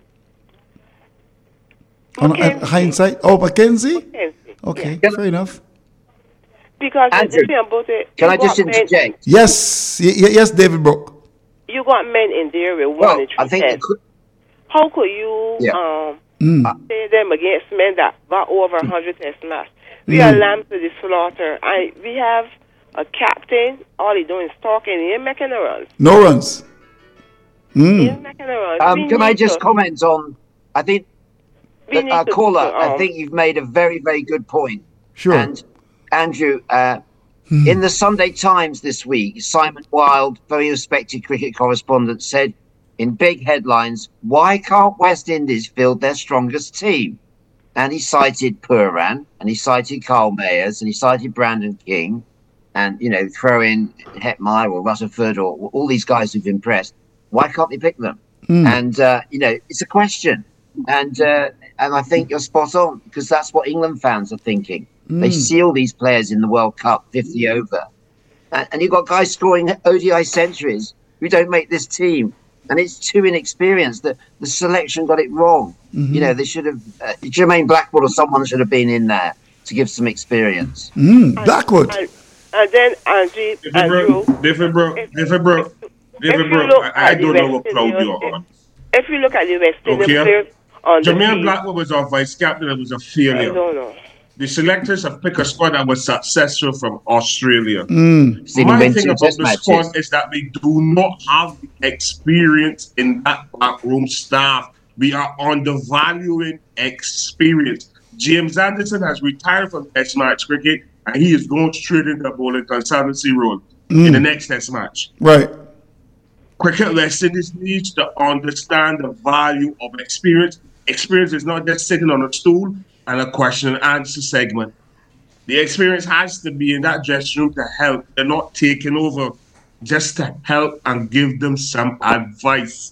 On uh, hindsight? Oh, Mackenzie? Mackenzie. Okay, yeah. fair enough. Because Andrew, the thing about it, can I just interject? Yes, y- yes, David Brooke. You got men in there with well, one and three I think could, How could you yeah. um, mm. say them against men that got over one hundred test match? We mm. are lambs to the slaughter. I, we have a captain, all he doing is talking, he ain't making a runs. No runs. Mm. He ain't making a runs. Um, can I just to, comment on, I think, that, uh, caller, to, um, I think you've made a very, very good point. Sure. And Andrew, uh, mm. in the Sunday Times this week, Simon Wilde, very respected cricket correspondent, said in big headlines, why can't West Indies field their strongest team? And he cited Puran, and he cited Carl Mayers, and he cited Brandon King, and, you know, throw in Hetmeyer or Rutherford or all these guys who've impressed. Why can't they pick them? Mm. And, uh, you know, it's a question. And uh, and I think you're spot on, because that's what England fans are thinking. Mm. They see all these players in the World Cup, fifty over. And, and you've got guys scoring O D I centuries who don't make this team. And it's too inexperienced. The, the selection got it wrong. Mm-hmm. You know, they should have, uh, Jermaine Blackwood or someone should have been in there to give some experience. Mm, Blackwood. And, and, And then Andrew, Andrew, David Bro, David Bro, David Bro, I, I don't know what cloud you're on. If you look at the West Indian Okay. players on the Jermaine field, Blackwood was our vice captain. It was a failure. I don't know. The selectors have picked a squad that was successful from Australia. Mm. My thing about the squad is that we do not have the experience in that backroom staff. We are undervaluing experience. James Anderson has retired from Test match cricket, and he is going straight into a bowling consultancy role Mm. in the next Test match. Right. Cricket West Indies needs to understand the value of experience. Experience is not just sitting on a stool and a question and answer segment. The experience has to be in that dressing room to help. They're not taking over just to help and give them some advice.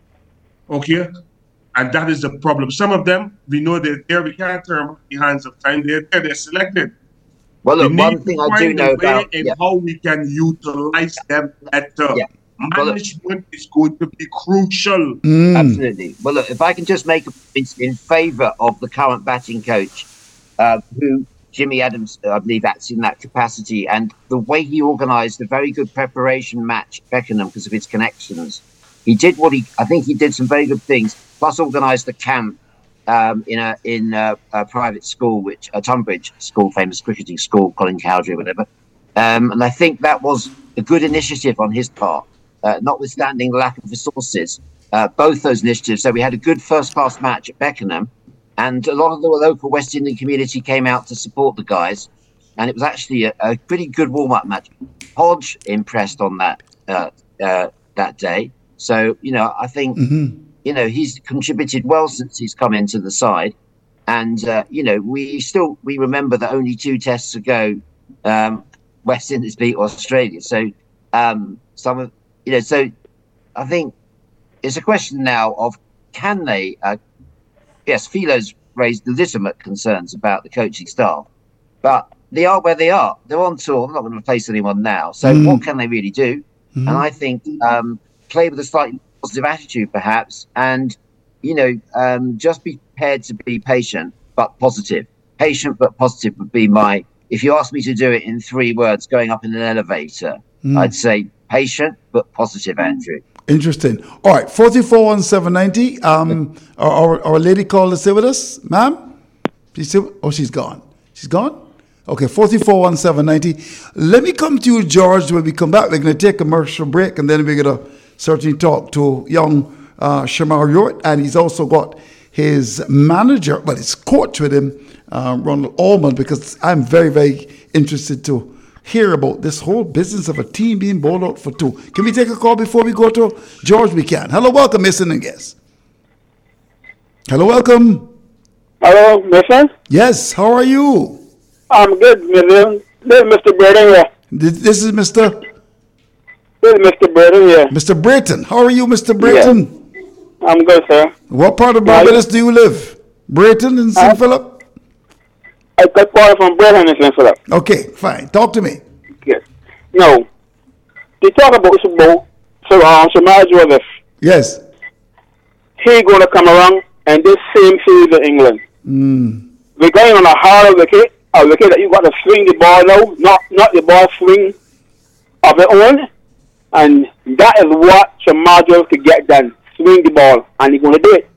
Okay? And that is the problem. Some of them, we know they're there. We can't turn them in the hands of time. They're there. They're selected. Well, look, we one need thing to I do find know a way about in yeah. how we can utilize them better. Yeah. Well, look, Management is going to be crucial. Mm. Absolutely. Well, look, if I can just make a point in favour of the current batting coach, uh, who Jimmy Adams, I believe, acts in that capacity, and the way he organised a very good preparation match at Beckenham because of his connections. He did what he, I think he did some very good things, plus organised a camp um, in a in a, a private school, which a Tunbridge school, famous cricketing school, Colin Cowdrey or whatever. Um, and I think that was a good initiative on his part. Uh, notwithstanding the lack of resources, uh, both those initiatives. So we had a good first-class match at Beckenham, and a lot of the local West Indian community came out to support the guys, and it was actually a, a pretty good warm-up match. Hodge impressed on that uh, uh, that day. So, you know, I think, Mm-hmm. you know, he's contributed well since he's come into the side. And, uh, you know, we still, we remember that only two tests ago, um, West Indies beat Australia. So um, some of, You know, so I think it's a question now of can they? Uh, yes, Philo's raised legitimate concerns about the coaching staff, but they are where they are. They're on tour. They're not going to replace anyone now. So Mm. what can they really do? Mm. And I think um, play with a slightly positive attitude, perhaps, and you know, um, just be prepared to be patient but positive. Patient but positive would be my. If you ask me to do it in three words, going up in an elevator, Mm. I'd say patient but positive, Andrew. Interesting. All right, forty-four one seven ninety. Um, our, our, our lady called to stay with us, ma'am. She's still, oh, she's gone. She's gone. Okay, forty-four one seven ninety. Let me come to you, George. When we come back, we're going to take a commercial break, and then we're going to certainly talk to young uh, Shamar York, and he's also got his manager, well, his coach with him, uh, Ronald Allman, because I'm very, very interested to hear about this whole business of a team being bowled out for two. Can we take a call before we go to George? We can. Hello, welcome, Mister and guest. Hello, welcome. Hello, Mister Yes, how are you? I'm good, Mister This is Mister Burden here. This, this is Mister This is Mister Burden here. Mister Brayton. How are you, Mister Brayton? Yeah. I'm good, sir. What part of Barbados do you live? Brayton in Saint Philip? I got call from Brayton in Saint Philip. Okay, fine. Talk to me. Yes. No. They talk about Shamar so, um, Shamar Joseph. Yes. He going to come around and this same field in England. Mm. We're going on a harder wicket, a wicket that you got to swing the ball now, not not the ball swing of its own. And that is what Shamar Joseph could get done. Swing the ball. And he's going to do it.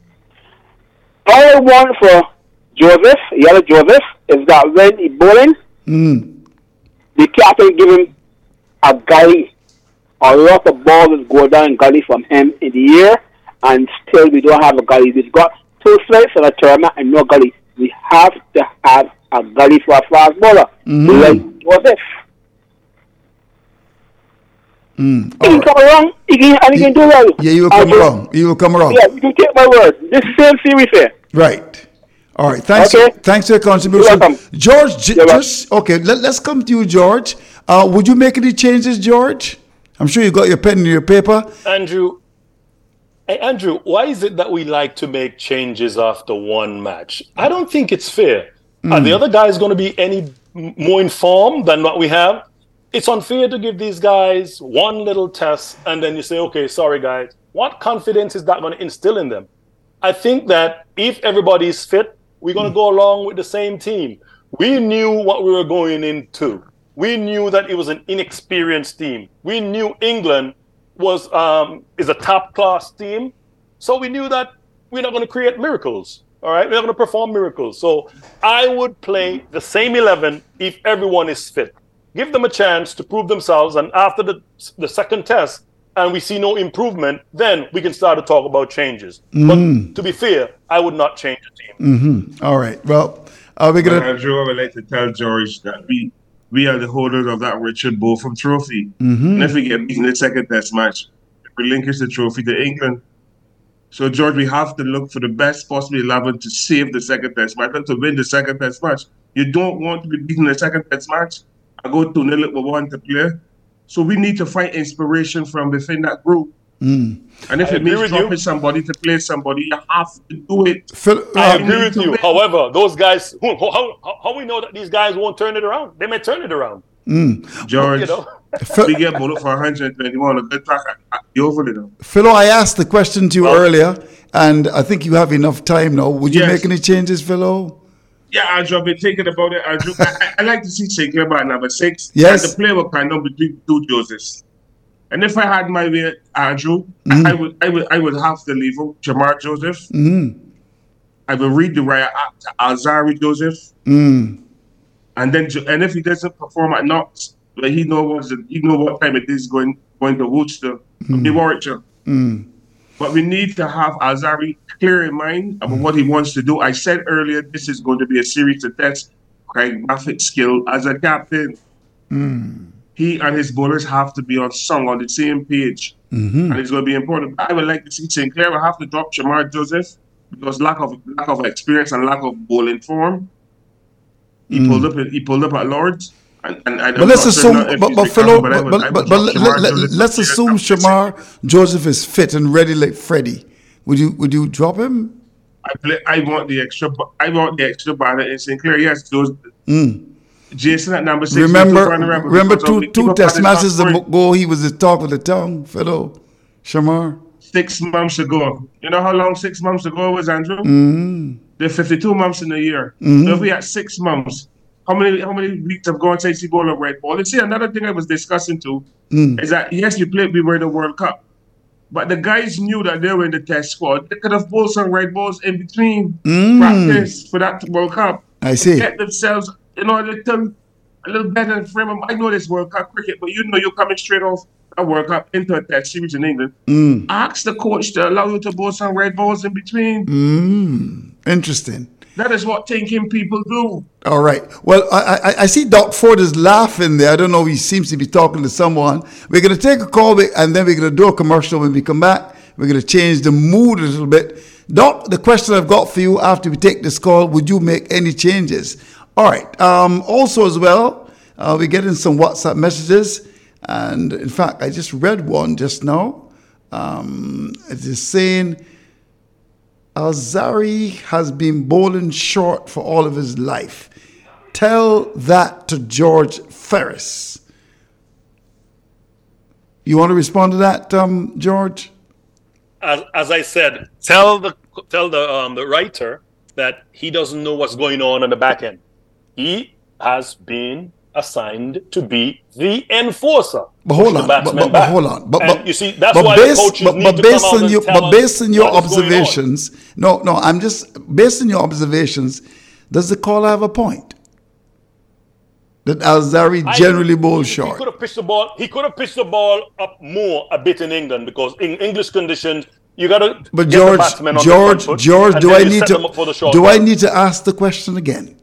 All I want for Joseph, Yellow Joseph, is that when he bowling, Mm. the captain give him a gully. A lot of balls go down gully from him in the air, and still we don't have a gully. We've got two strikes and a tournament and no gully. We have to have a gully for a fast bowler. Mm. Like Joseph. Mm. He can come around, he can, and he can do well. Yeah, you will come Also, around. You will come around. Yeah, you can take my word. This same series here. Right. All right. Thanks. Okay. Thanks for your contribution, You're welcome. George. J- You're just okay. Let, let's come to you, George. Uh, would you make any changes, George? I'm sure you got your pen and your paper. Andrew, hey, Andrew, why is it that we like to make changes after one match? I don't think it's fair. Mm. Are the other guys going to be any m- more informed than what we have? It's unfair to give these guys one little test and then you say, okay, sorry, guys. What confidence is that going to instill in them? I think that if everybody's fit, we're going to go along with the same team. We knew what we were going into. we knew that it was an inexperienced team. We knew England was um, is a top-class team. So we knew that we're not going to create miracles. All right, we're not going to perform miracles. So I would play the same eleven if everyone is fit. Give them a chance to prove themselves. And after the, the second test, and we see no improvement, then we can start to talk about changes. Mm. But to be fair, I would not change the team. Mm-hmm. All right. Well, are we going to... Andrew, I would like to tell George that we we are the holders of that Richard Beaufort trophy. Mm-hmm. And if we get beaten in the second test match, we relinquish the trophy to England. So, George, we have to look for the best possible eleven to save the second test match, not to win the second test match. You don't want to be beaten in the second test match and go to nil with one to play. So we need to find inspiration from within that group. Mm. And if I it means dropping you. somebody to play somebody, you have to do it. Phil, I um, agree with you. win. However, those guys, who, how, how, how we know that these guys won't turn it around? They may turn it around. Mm. George, You know? we get bullet for one hundred twenty-one. A good track at the over it. Philo, I asked the question to you oh. earlier, and I think you have enough time now. Would you Yes. make any changes, Philo? Yeah, Andrew, I've been thinking about it. Andrew, I, I like to see Sinclair by number six. Yes. And the play will kind of between two Josephs. And if I had my way, Andrew, Mm. I would, I would, I would have to leave out Jamar Joseph. Mm. I will read the right to Alzari Joseph, Mm. and then and if he doesn't perform at Knox, but he know what he know what time it is going going to Worcester, mm. be Warwickshire. Mm. But we need to have Alzari clear in mind about mm. what he wants to do. I said earlier, this is going to be a series to test Craig Moffat's skill as a captain. Mm. He and his bowlers have to be on song on the same page, mm-hmm. and it's going to be important. I would like to see Sinclair will have to drop Jamar Joseph because lack of lack of experience and lack of bowling form. He mm. pulled up. He pulled up at Lords. And, and, and but let's assume, but, but, Philo, but, but, but, but, but let, let, let's assume Shamar Joseph is fit and ready like Freddie. Would you would you drop him? I play, I want the extra. I want the extra batter in Sinclair. Yes, those. Mm. Jason at number six. Remember, remember two two test matches ago, he was the talk of the town, Philo. Shamar. Six months ago. You know how long six months ago was, Andrew? Mm. There are fifty-two months in a year. Mm. So if we had six months. How many how many weeks have gone since he bowled a red ball? And see, another thing I was discussing too mm. is that yes, we played, we were in the World Cup, but the guys knew that they were in the test squad. They could have bowled some red balls in between mm. practice for that World Cup. I see. Get themselves, you know, a little, a little better frame of. I know this World Cup cricket, but you know you're coming straight off a World Cup into a test series in England. Mm. Ask the coach to allow you to bowl some red balls in between. Mm. Interesting. That is what thinking people do. All right. Well, I, I I see Doc Ford is laughing there. I don't know. He seems to be talking to someone. We're going to take a call and then we're going to do a commercial. When we come back, we're going to change the mood a little bit. Doc, the question I've got for you after we take this call, would you make any changes? All right. Um, also as well, uh, we're getting some WhatsApp messages. And in fact, I just read one just now. Um, it is saying... Alzari has been bowling short for all of his life. Tell that to George Ferris. You want to respond to that, um, George? As, as I said, tell the tell the um, the writer that he doesn't know what's going on in the back end. He has been assigned to be the enforcer. But hold on, but, but, but hold on. But, but you see, that's but why based, the coaches but, need but to based come out on your, and tell but based on your what is going on. observations, no, no, I'm just based on your observations. Does the caller have a point? That Alzari generally bowls short. He could have pitched the ball. He could have pitched the ball up more a bit in England because in English conditions you got to. But get George, the batsman on George, the front foot, George, and do then I you need set them up for the to short do ball. I need to ask the question again?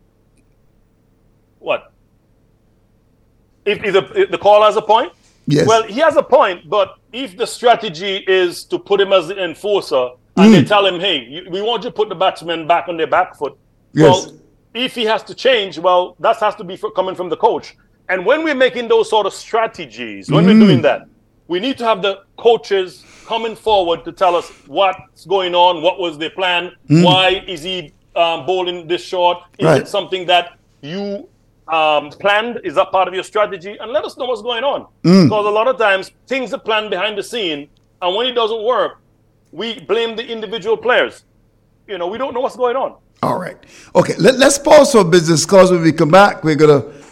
What? If, if, the, if the caller has a point? Yes. Well, he has a point, but if the strategy is to put him as the enforcer and mm. they tell him, hey, you, we want you to put the batsmen back on their back foot. Yes. Well, if he has to change, well, that has to be for, coming from the coach. And when we're making those sort of strategies, when mm. we're doing that, we need to have the coaches coming forward to tell us what's going on, what was their plan, mm. why is he um, bowling this short? Is right. it something that you um, planned? Is that part of your strategy? And let us know what's going on. Mm. Because a lot of times things are planned behind the scene, and when it doesn't work, we blame the individual players. You know, we don't know what's going on. All right. Okay, Let, let's pause for business calls. When we come back, we're going to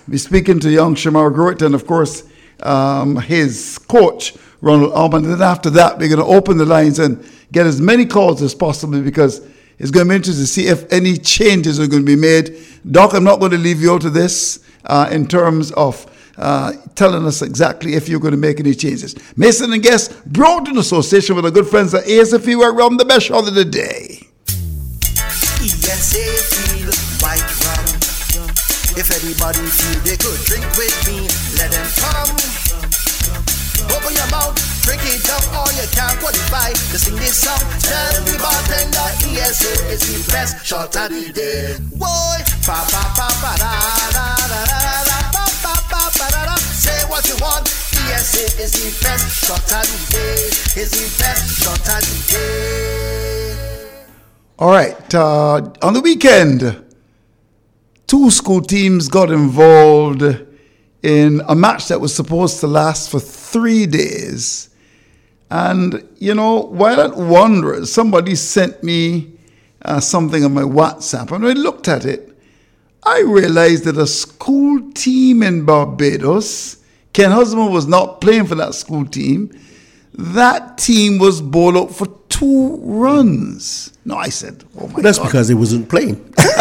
We're speaking to young Shamar Groit and, of course, um, his coach, Ronald Allman. And then after that, we're going to open the lines and get as many calls as possible because it's going to be interesting to see if any changes are going to be made. Doc, I'm not going to leave you out of this uh, in terms of uh, telling us exactly if you're going to make any changes. Mason and Guest, brought in association with our good friends at A S F E, where run the best shot of the day. E S A feel white rum. If anybody feel they could drink with me, let them come. Open your mouth, drink it up, or you can't qualify to sing this song. Tell the bartender E S A is the best shot of the day. Boy, pa pa pa pa da da da da da pa pa pa pa da da. Say what you want. E S A is the best shot of the day. Is the best shot of the day. All right, uh, on the weekend, two school teams got involved in a match that was supposed to last for three days. And, you know, while at Wanderers, somebody sent me uh, something on my WhatsApp. And when I looked at it, I realized that a school team in Barbados, Ken Husband was not playing for that school team. That team was bowled out for two runs. No, I said, oh my That's God. because he wasn't playing.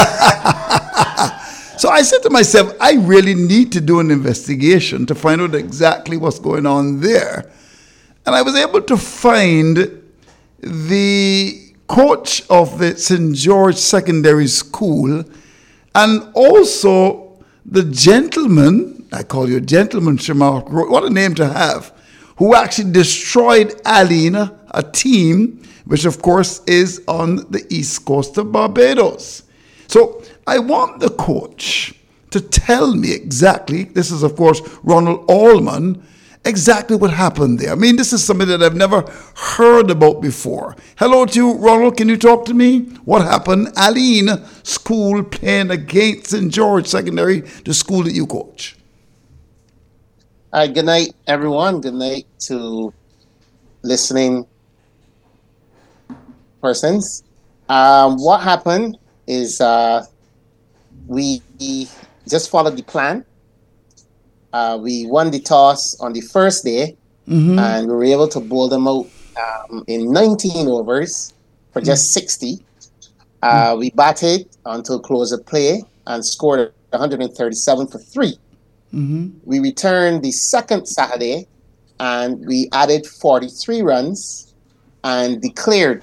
So I said to myself, I really need to do an investigation to find out exactly what's going on there. And I was able to find the coach of the Saint George Secondary School and also the gentleman, I call you a gentleman, Shamar, what a name to have, who actually destroyed Aline, a team which of course is on the east coast of Barbados. So I want the coach to tell me exactly, this is of course Ronald Allman, exactly what happened there. I mean, this is something that I've never heard about before. Hello to you, Ronald, can you talk to me? What happened? Aline School playing against Saint George Secondary, the school that you coach. All right, good night, everyone. Good night to listening persons. Um, what happened is uh, we just followed the plan. Uh, we won the toss on the first day, mm-hmm. and we were able to bowl them out um, in nineteen overs for just mm-hmm. sixty. Uh, mm-hmm. We batted until close of play and scored one hundred thirty-seven for three. Mm-hmm. We returned the second Saturday, and we added forty-three runs and declared.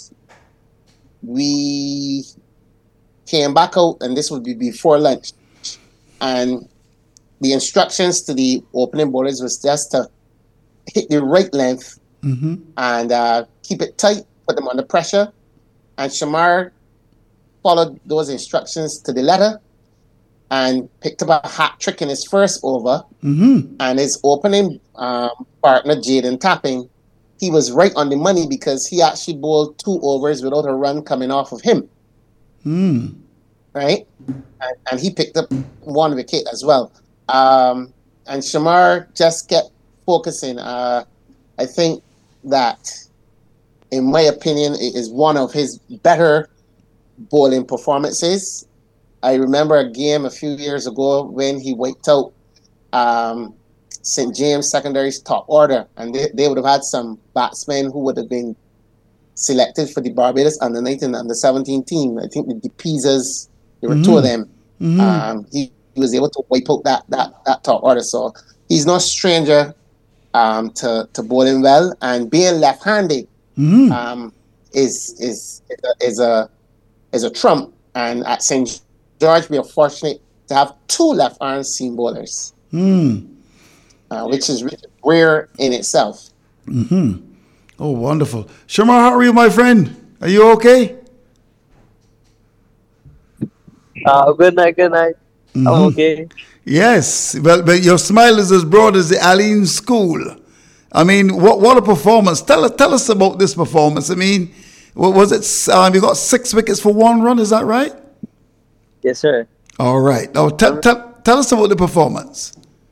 We came back out, and this would be before lunch. And the instructions to the opening bowlers was just to hit the right length mm-hmm. and uh, keep it tight, put them under pressure. And Shamar followed those instructions to the letter and picked up a hat trick in his first over. Mm-hmm. And his opening um, partner, Jaden Tapping, he was right on the money because he actually bowled two overs without a run coming off of him. Mm. Right? And, and he picked up one wicket as well. Um, and Shamar just kept focusing. Uh, I think that, in my opinion, it is one of his better bowling performances. I remember a game a few years ago when he wiped out um, Saint James Secondary's top order, and they, they would have had some batsmen who would have been selected for the Barbados under nineteen and under seventeen team. I think the DePizas, there were mm-hmm. two of them. Mm-hmm. Um, he, he was able to wipe out that that that top order. So he's no stranger um, to to bowling well, and being left-handed mm-hmm. um, is is is a, is a is a trump. And at Saint George, we are fortunate to have two left-arm seam bowlers. Mm. Uh, which is rare in itself. Mm-hmm. Oh, wonderful. Shamar, how are you, my friend? Are you okay? Uh, good night, good night. Mm-hmm. I'm okay. Yes, well, but your smile is as broad as the Aline School. I mean, what what a performance. Tell us, tell us about this performance. I mean, what was it? Um, you got six wickets for one run, is that right? Yes, sir. All right. Now, t- t- tell us about the performance.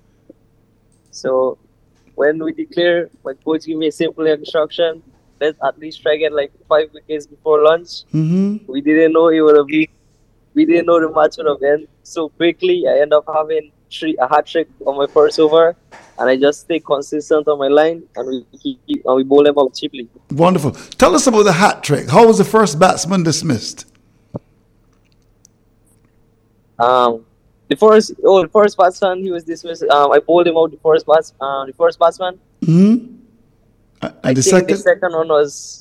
So when we declare, my coach gave me a simple instruction, let's at least try to get like five wickets before lunch. Mm-hmm. We didn't know it would have been, we didn't know the match would have ended so quickly. I ended up having three a hat trick on my first over, and I just stay consistent on my line, and we keep, and we bowl them out cheaply. Wonderful. Tell us about the hat trick. How was the first batsman dismissed? Um, the first oh the first batsman he was dismissed. Um, I bowled him out the first bats uh, the first batsman. Mm-hmm. And I the think second? the second one was.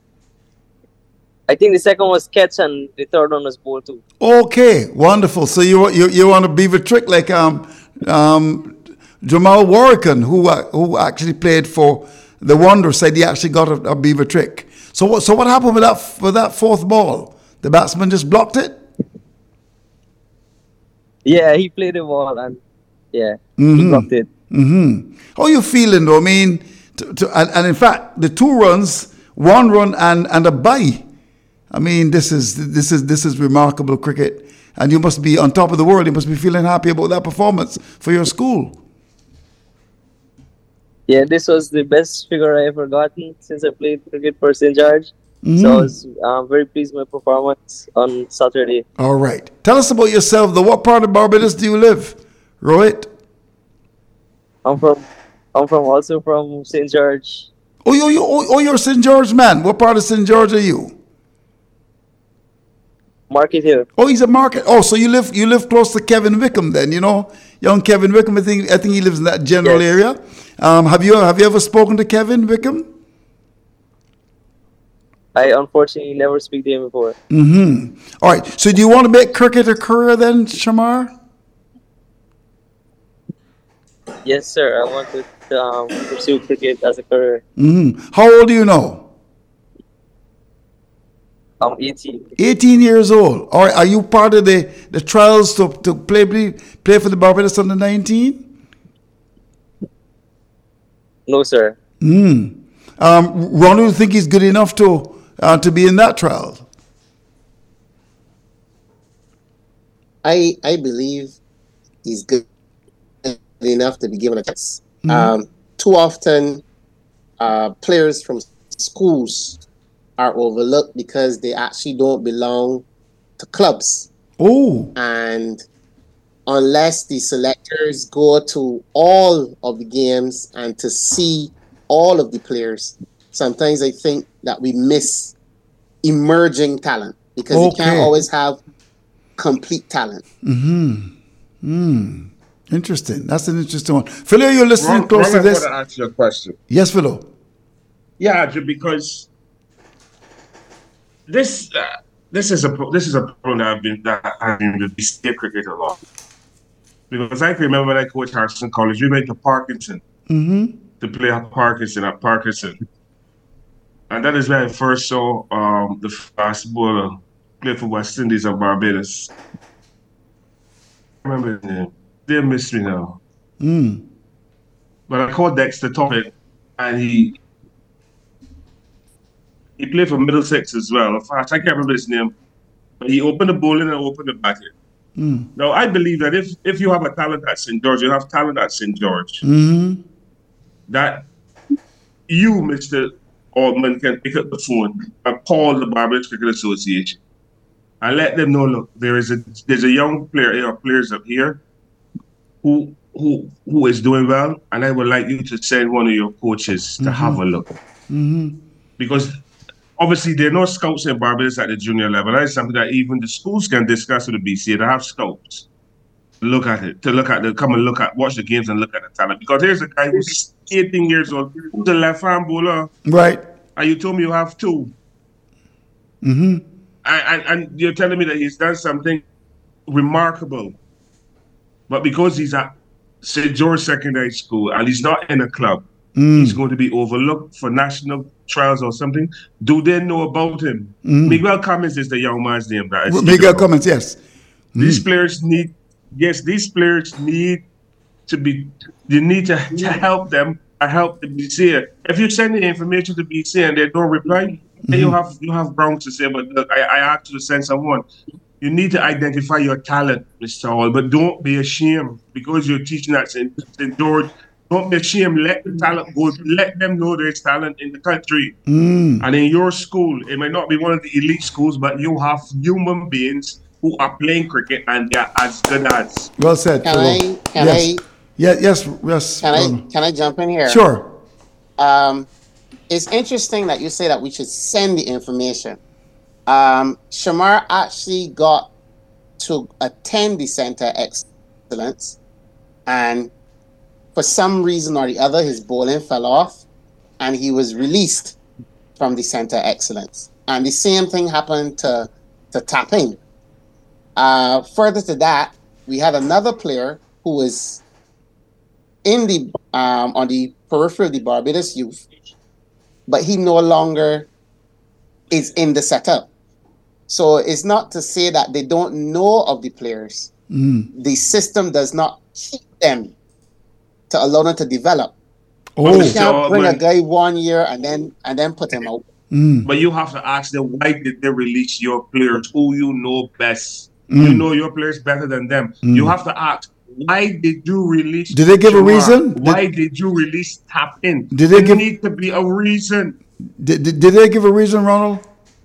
I think the second was catch and the third one was bowl too. Okay, wonderful. So you you you want to beaver trick like um um Jamal Warrican, who uh, who actually played for the Wonder, said he actually got a, a beaver trick. So what so what happened with that with that fourth ball? The batsman just blocked it. Yeah, he played the ball and yeah, Mm-hmm. he blocked it. Mm-hmm. How are you feeling though? I mean, to, to, and, and in fact, the two runs, one run and and a bye. I mean, this is this is this is remarkable cricket, and you must be on top of the world. You must be feeling happy about that performance for your school. Yeah, this was the best figure I ever gotten since I played cricket for Saint George. Mhm. So I was um, very pleased with my performance on Saturday. All right, tell us about yourself. Though, what part of Barbados do you live, Rohit? I'm from I'm from also from Saint George. Oh, you, you oh, oh, you're Saint George man. What part of Saint George are you? Market Hill. Oh, he's a market. Oh, so you live you live close to Kevin Wickham then, you know, young Kevin Wickham. I think I think he lives in that general Yes. area. Um, have you have you ever spoken to Kevin Wickham? I unfortunately never speak to him before. Mm-hmm. All right. So do you want to make cricket a career then, Shamar? Yes, sir. I want to um, pursue cricket as a career. Mm-hmm. How old do you know? I'm eighteen. eighteen years old. All right. Are you part of the, the trials to, to play play for the Barbados under nineteen? No, sir. Mm. Um, Ron, do you think he's good enough to uh, to be in that trial? I I believe he's good enough to be given a chance. Mhm. Um, too often, uh, players from schools are overlooked because they actually don't belong to clubs. Oh. And unless the selectors go to all of the games and to see all of the players, sometimes I think that we miss emerging talent because you Okay. can't always have complete talent. Mm-hmm. Hmm. Interesting. That's an interesting one. Philo, you're listening Ron, close Ron, to I this. want to answer your question. Yes, Philo. Yeah, Andrew, because this uh, this is a pro- this is a problem that I've been that I've been with B C A cricket a lot. Because I can remember when I coached Harrison College, we went to Parkinson Mm-hmm. to play at Parkinson at Parkinson, and that is where I first saw um, the fast bowler play for West Indies and Barbados. I remember his name. They miss me now. Mm. But I called Dexter Toppett, and he he played for Middlesex as well. In fact, I can't remember his name, but he opened the bowling and opened the batting. Mm. Now, I believe that if if you have a talent at Saint George, you have talent at Saint George, Mm-hmm. that you, Mister Altman, can pick up the phone and call the Barbados Cricket Association and let them know, look, there is a there's a young player or players up here who who who is doing well, and I would like you to send one of your coaches to Mhm. have a look. Mm-hmm. Because obviously there are no scouts in Barbados at the junior level. That is something that even the schools can discuss with the B C A. They have scouts to look at it, to look at the come and look at watch the games and look at the talent. Because here's a guy who's eighteen years old, who's a left hand bowler, Right. and you told me you have two. Mm-hmm. And, and, and you're telling me that he's done something remarkable. But because he's at Saint George Secondary School and he's not in a club, Mm. he's going to be overlooked for national trials or something. Do they know about him? Mm. Miguel Cummins is the young man's name. That I speak Miguel about. Cummins, yes. These Mm. players need, yes, these players need to be, you need to, to help them and help the B C A. If you send the information to B C A and they don't reply, then you have you have grounds to say, but look, I, I asked you to send someone. You need to identify your talent, Mister Hall, but don't be ashamed because you're teaching at Saint George. Don't be ashamed. Let the talent go. Let them know there's talent in the country. Mm. And in your school, it may not be one of the elite schools, but you have human beings who are playing cricket and they are as good as. Well said. Can Philo. I? Can yes. I? Yeah, yes, yes. Can um, I? Can I jump in here? Sure. Um, it's interesting that you say that we should send the information. Um, Shamar actually got to attend the Center Excellence, and for some reason or the other, his bowling fell off, and he was released from the Center Excellence. And the same thing happened to to Tapping. Uh, further to that, we had another player who was in the um, on the periphery of the Barbados youth, but he no longer is in the setup. So it's not to say that they don't know of the players. Mm. The system does not keep them to allow them to develop. Oh, you can't so bring when- a guy one year and then and then put him out. Mm. But you have to ask them, why did they release your players who you know best? Mm. You know your players better than them. Mm. You have to ask, why did you release? Did they give a Shamar? reason? Did- Why did you release Tap In? Did they there give- need to be a reason? Did, did, did they give a reason, Ronald?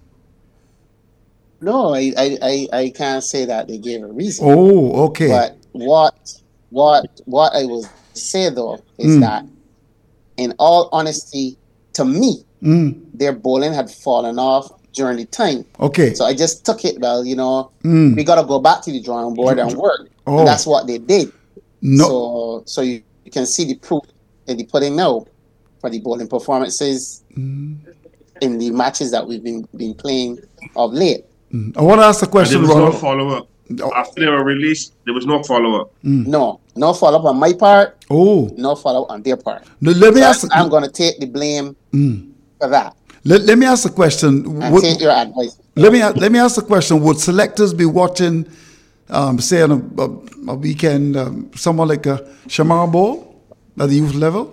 No, I, I, I, I can't say that they gave a reason. Oh, okay. But what what what I will say though is Mm. that in all honesty, to me, Mm. their bowling had fallen off during the time. Okay. So I just took it, well, you know, Mm. we gotta go back to the drawing board and work. Oh. And that's what they did. No. So so you, you can see the proof in the pudding now for the bowling performances Mm. in the matches that we've been been playing of late. I want to ask a And question, there was no Ronald. follow-up. After they were released, there was no follow-up. No, no follow up on my part. Oh. No follow up on their part. No, let me So ask. I'm going to take the blame Mm. for that Let, let me ask a question. and Would- take your advice. let me let me ask the question: would selectors be watching, um, say, on a, a, a weekend, um, someone like a Shamar Bowl at the youth level?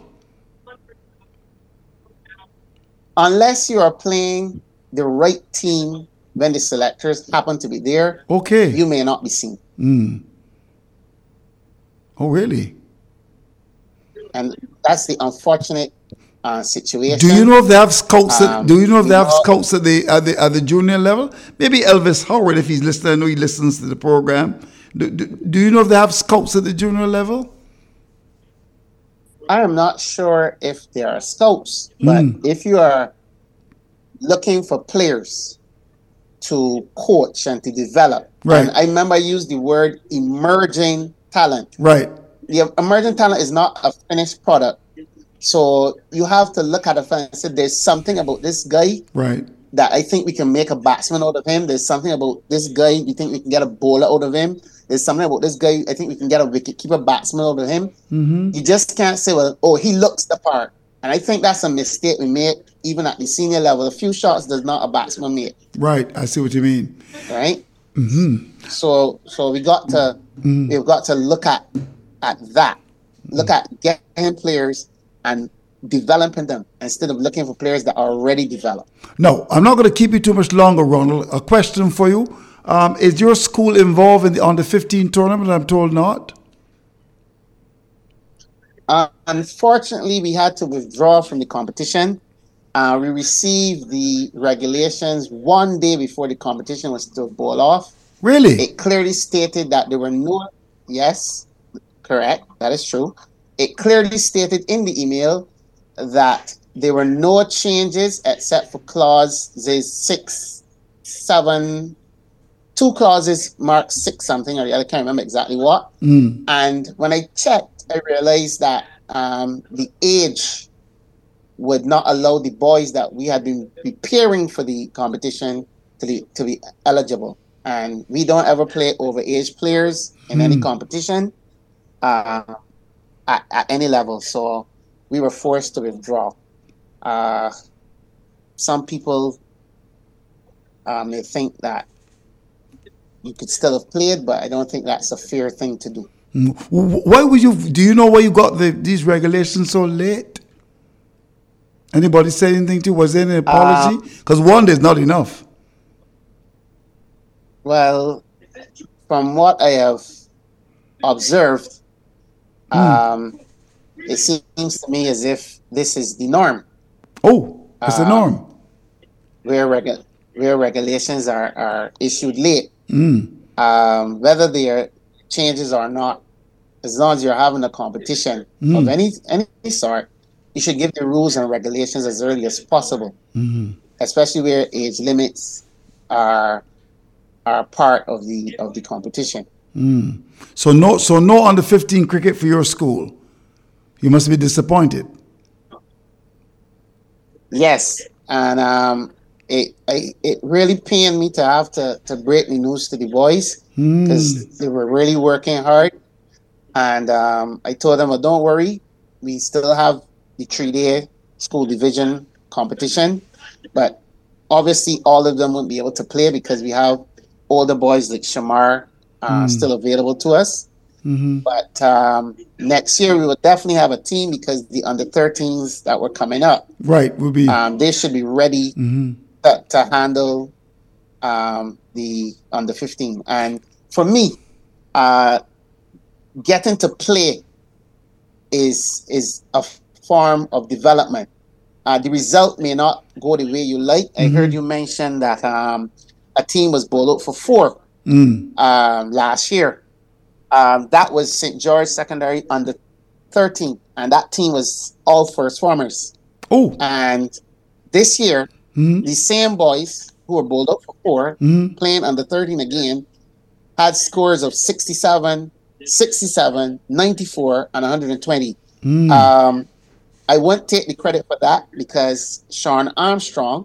Unless you are playing the right team when the selectors happen to be there, Okay. you may not be seen. Mm. Oh, really? And that's the unfortunate uh, situation. Do you know if they have scouts? At, Um, do you know if they have we all- scouts at the at the at the junior level? Maybe Elvis Howard, if he's listening, I know he listens to the program. Do, do, do you know if they have scouts at the junior level? I am not sure if there are scouts, but Mm. if you are looking for players to coach and to develop, Right. and I remember I used the word emerging talent. Right. The emerging talent is not a finished product. So you have to look at it and say, there's something about this guy Right. that I think we can make a batsman out of him. There's something about this guy, we think we can get a bowler out of him. There's something about this guy, I think we can get a wicketkeeper batsman out of him. Mm-hmm. You just can't say, well, oh, he looks the part. And I think that's a mistake we make even at the senior level. A few shots does not a batsman make, Right. I see what you mean. right? Mm-hmm. So so we got to Mm. we've got to look at at that. Look at getting players and developing them instead of looking for players that are already developed. No, I'm not going to keep you too much longer, Ronald. A question for you: um, is your school involved in the under fifteen tournament? I'm told not. Uh, unfortunately, we had to withdraw from the competition. Uh, we received the regulations one day before the competition was to ball off. Really? It clearly stated that there were no, yes, correct, that is true. It clearly stated in the email that there were no changes except for clauses six, seven, two clauses marked six something or the other, I can't remember exactly what. Mm. And when I checked, I realized that um, the age would not allow the boys that we had been preparing for the competition to be, to be eligible. And we don't ever play overage players in any Hmm. competition uh, at, at any level. So we were forced to withdraw. Uh, some people uh, may think that you could still have played, but I don't think that's a fair thing to do. Mm. Wh- Why would you? Do you know why you got the, these regulations so late? Anybody say anything to you? Was there any apology? Because one day is not enough. Well, from what I have observed, um, it seems to me as if this is the norm. Oh, it's the Um, norm. Where, regu- where regulations are, are issued late. Mm. um, whether they are changes or not, as long as you're having a competition Mm. of any any sort, you should give the rules and regulations as early as possible, Mhm. especially where age limits are are part of the of the competition. Mm. So no, so no under fifteen cricket for your school. You must be disappointed. Yes, and um, it I, it really pained me to have to to break the news to the boys because Mm. they were really working hard, and um, I told them, "Oh, don't worry, we still have the three-day school division competition, but obviously all of them won't be able to play because we have older boys like Shamar uh, Mm. still available to us. Mhm. But um, next year we will definitely have a team because the under thirteens that were coming up, Right, will be. um, they should be ready Mhm. to, to handle um, the under fifteen. And for me, uh, getting to play is is a form of development. Uh, the result may not go the way you like. I Mhm. heard you mention that um, a team was bowled out for four Mm. um, last year. Um, that was Saint George Secondary under thirteen, and that team was all first formers. Oh. And this year, Mhm. the same boys who were bowled out for four, Mhm. playing under thirteen again, had scores of sixty-seven, sixty-seven, ninety-four, and one hundred twenty. Mm. Um, I won't take the credit for that because Sean Armstrong,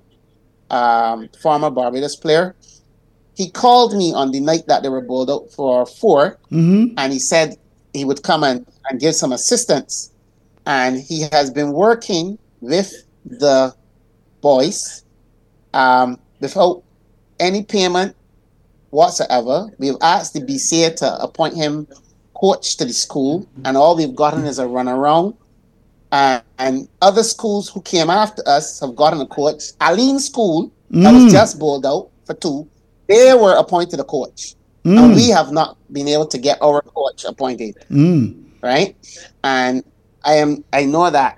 um, former Barbados player, he called me on the night that they were bowled out for four, Mhm. and he said he would come and, and give some assistance. And he has been working with the boys um, without any payment whatsoever. We've asked the B C A to appoint him coach to the school, and all we've gotten is a runaround. Uh, and other schools who came after us have gotten a coach. Aline School, that was Mm. just bowled out for two, they were appointed a coach. Mm. And we have not been able to get our coach appointed, Mm. right? And I am I know that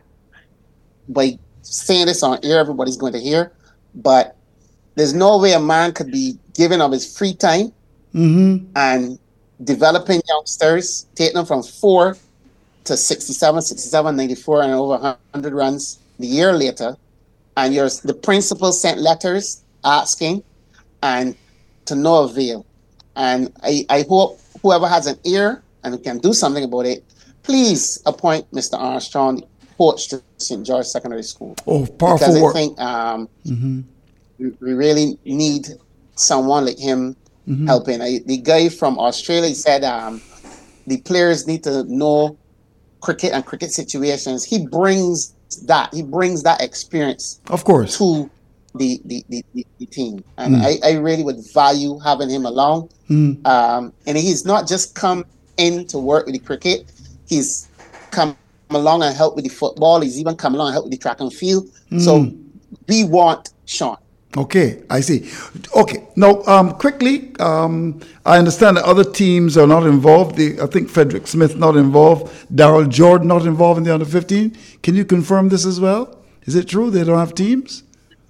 by saying this on air, everybody's going to hear, but there's no way a man could be giving up his free time Mhm. and developing youngsters, taking them from four to sixty-seven, sixty-seven, ninety-four, and over one hundred runs the year later. And you're, the principal sent letters asking, and to no avail. And I, I hope whoever has an ear and can do something about it, please appoint Mister Armstrong coach to Saint George Secondary School. Oh, powerful because I work. think um, Mhm. we, we really need someone like him Mhm. helping. I, the guy from Australia said um, the players need to know cricket and cricket situations. He brings that. He brings that experience, Of course. to the the, the, the, the team, and Mm. I, I really would value having him along. Mm. Um, and he's not just come in to work with the cricket; he's come along and help with the football. He's even come along and help with the track and field. So Mm. we want Sean. Okay, I see. Okay, now um, quickly, um, I understand that other teams are not involved. The, I think Frederick Smith not involved, Daryl Jordan not involved in the under fifteen. Can you confirm this as well? Is it true they don't have teams?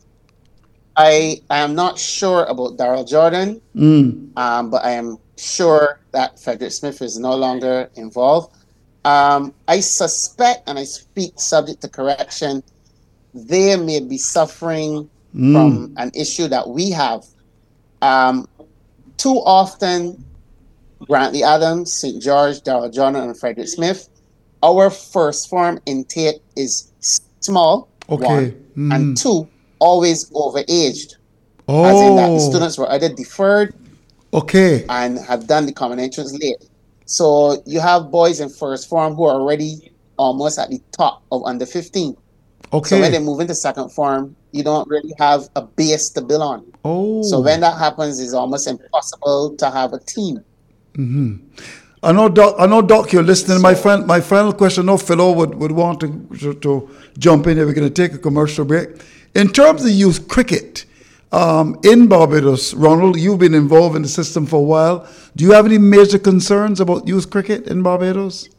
I I am not sure about Daryl Jordan, Mm. um, but I am sure that Frederick Smith is no longer involved. Um, I suspect, and I speak subject to correction, they may be suffering Mm. from an issue that we have. Um, too often, Grantley Adams, Saint George, Daryl Jordan, and Frederick Smith, our first form intake is small, Okay. one, Mm. and two, always overaged. As in that the Oh, students were either deferred okay. and have done the common entrance late. So you have boys in first form who are already almost at the top of under fifteen. So when they Okay. move into second form, you don't really have a base to build on. Oh. So when that happens, it's almost impossible to have a team. hmm I know, Doc. I know, Doc. You're listening. My friend, my final question. I know Philo would, would want to, to to jump in. If we're going to take a commercial break. In terms of youth cricket um, in Barbados, Ronald, you've been involved in the system for a while. Do you have any major concerns about youth cricket in Barbados?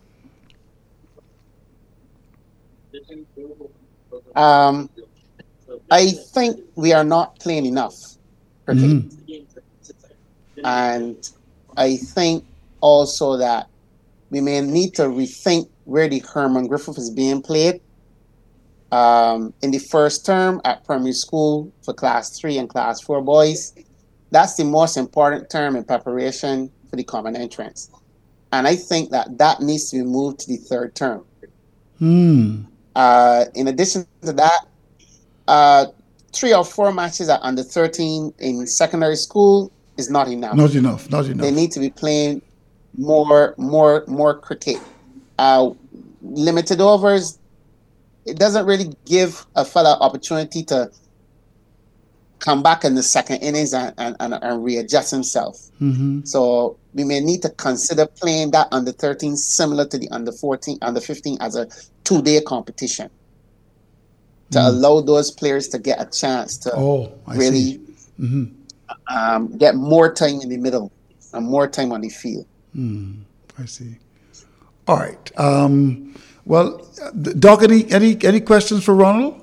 Um, I think we are not playing enough cricket. Mhm. And I think also that we may need to rethink where the Herman Griffith is being played. Um, in the first term at primary school for class three and class four boys, that's the most important term in preparation for the common entrance. And I think that that needs to be moved to the third term. Hmm. Uh, in addition to that, uh, three or four matches at under thirteen in secondary school is not enough. Not enough. Not enough. They need to be playing more, more, more cricket. Uh, limited overs, it doesn't really give a fella opportunity to come back in the second innings and, and, and, and readjust himself. Mm-hmm. So we may need to consider playing that under thirteen similar to the under fourteen, under fifteen as a two-day competition to Mm. allow those players to get a chance to Oh, I really see. Mm-hmm. um, get more time in the middle and more time on the field. Hmm. I see. All right. Um, well, uh, Doc, any, any, any questions for Ronald?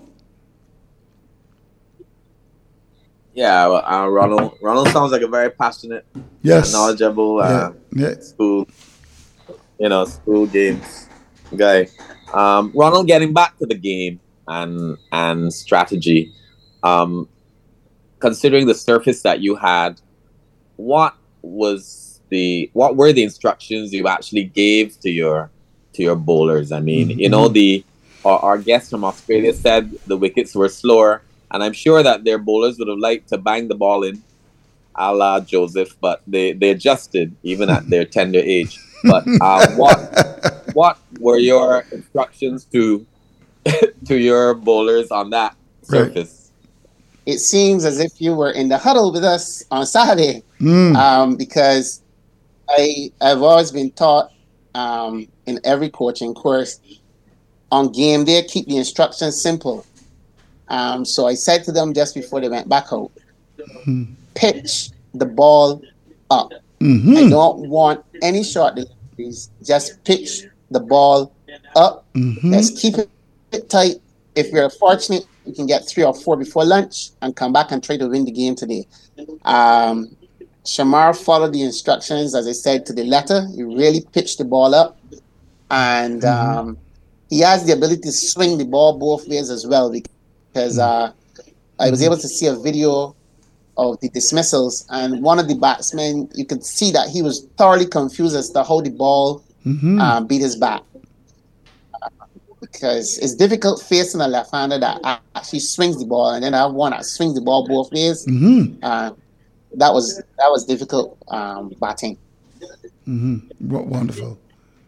Yeah, well, uh, Ronald. Ronald sounds like a very passionate, Yes. uh, knowledgeable, uh, Yeah. Yeah. school, you know, school games guy. Um, Ronald, getting back to the game and and strategy, um, considering the surface that you had, what was the what were the instructions you actually gave to your to your bowlers? I mean, Mhm. you know, the our, our guest from Australia said the wickets were slower. And I'm sure that their bowlers would have liked to bang the ball in, a la Joseph, but they, they adjusted even at their tender age. But uh, what what were your instructions to to your bowlers on that surface? It seems as if you were in the huddle with us on Saturday, Mm. um, because I I've always been taught um, in every coaching course on game day, keep the instructions simple. Um, so I said to them just before they went back out, Mhm. pitch the ball up. Mhm. I don't want any short deliveries. Just pitch the ball up. Mhm. Let's keep it tight. If we're fortunate, we can get three or four before lunch and come back and try to win the game today. Um, Shamar followed the instructions, as I said, to the letter. He really pitched the ball up. And Mhm. um, he has the ability to swing the ball both ways as well, because uh, I was able to see a video of the dismissals, and one of the batsmen, you could see that he was thoroughly confused as to how the ball Mhm. um, beat his bat. Uh, because it's difficult facing a left-hander that actually swings the ball, and then I have one that swings the ball both ways. Mhm. Uh, that was that was difficult um, batting. Mhm. W- Wonderful.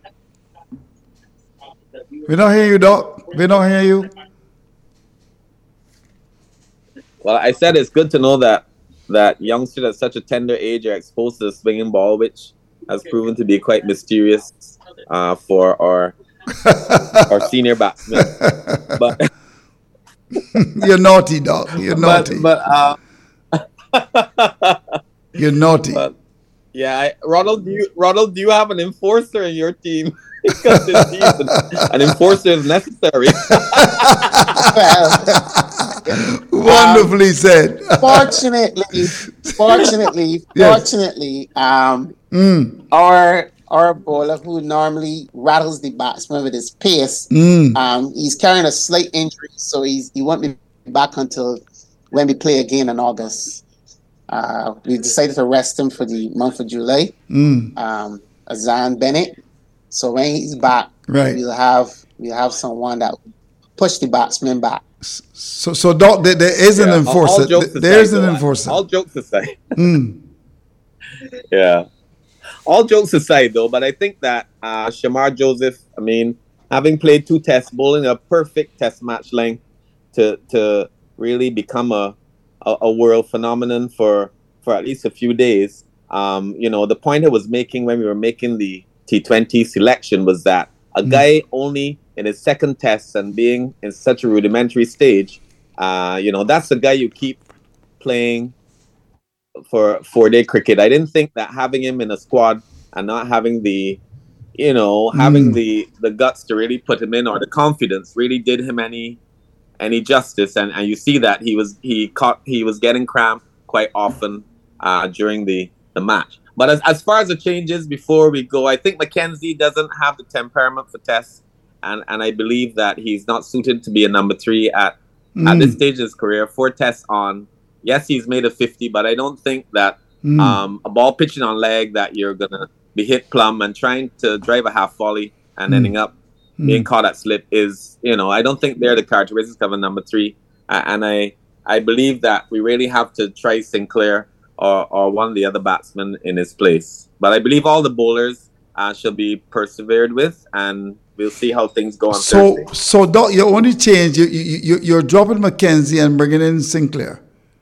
We don't hear you, Doc. We don't hear you. Well, I said it's good to know that that youngsters at such a tender age are exposed to the swinging ball, which has proven to be quite mysterious uh, for our our senior batsmen. But You're naughty, Doc. You're naughty. but, but uh, You're naughty. But, yeah, I, Ronald, do you Ronald, do you have an enforcer in your team? Because this season, an enforcer is necessary. Wonderfully said. Fortunately, fortunately, Yes. fortunately, um, Mm. our our bowler who normally rattles the batsman with his pace, Mm. um, he's carrying a slight injury, so he's he won't be back until when we play again in August. Uh, we decided to rest him for the month of July. Mm. Um, Azan Bennett. So when he's back, Right. we'll have we'll have someone that will push the batsman back. So, so Doc, there, there is an Yeah, all- enforcer. all jokes There- There's aside, an though, enforcer. All jokes aside. Mm. Yeah. All jokes aside, though, but I think that uh, Shamar Joseph, I mean, having played two tests, bowling a perfect test match length to to really become a, a, a world phenomenon for, for at least a few days. Um, you know, the point I was making when we were making the T twenty selection was that a Mm. guy only in his second test and being in such a rudimentary stage, uh, you know, that's the guy you keep playing for four-day cricket. I didn't think that having him in a squad and not having the, you know, having Mm. the the guts to really put him in or the confidence really did him any any justice. And, and you see that he was he caught he was getting cramp quite often uh, during the the match. But as, as far as the changes before we go, I think Mackenzie doesn't have the temperament for Test. And, and I believe that he's not suited to be a number three at, mm. at this stage of his career. Four Tests on. Yes, he's made a fifty, but I don't think that mm. um, a ball pitching on leg that you're going to be hit plumb and trying to drive a half volley and mm. ending up mm. being caught at slip is, you know, I don't think they're the characteristics of a number three. Uh, and I I believe that we really have to try Sinclair or, or one of the other batsmen in his place. But I believe all the bowlers uh, shall be persevered with, and we'll see how things go on so, Thursday. So, Doc, your only change, you, you, you, you're dropping Mackenzie and bringing in Sinclair.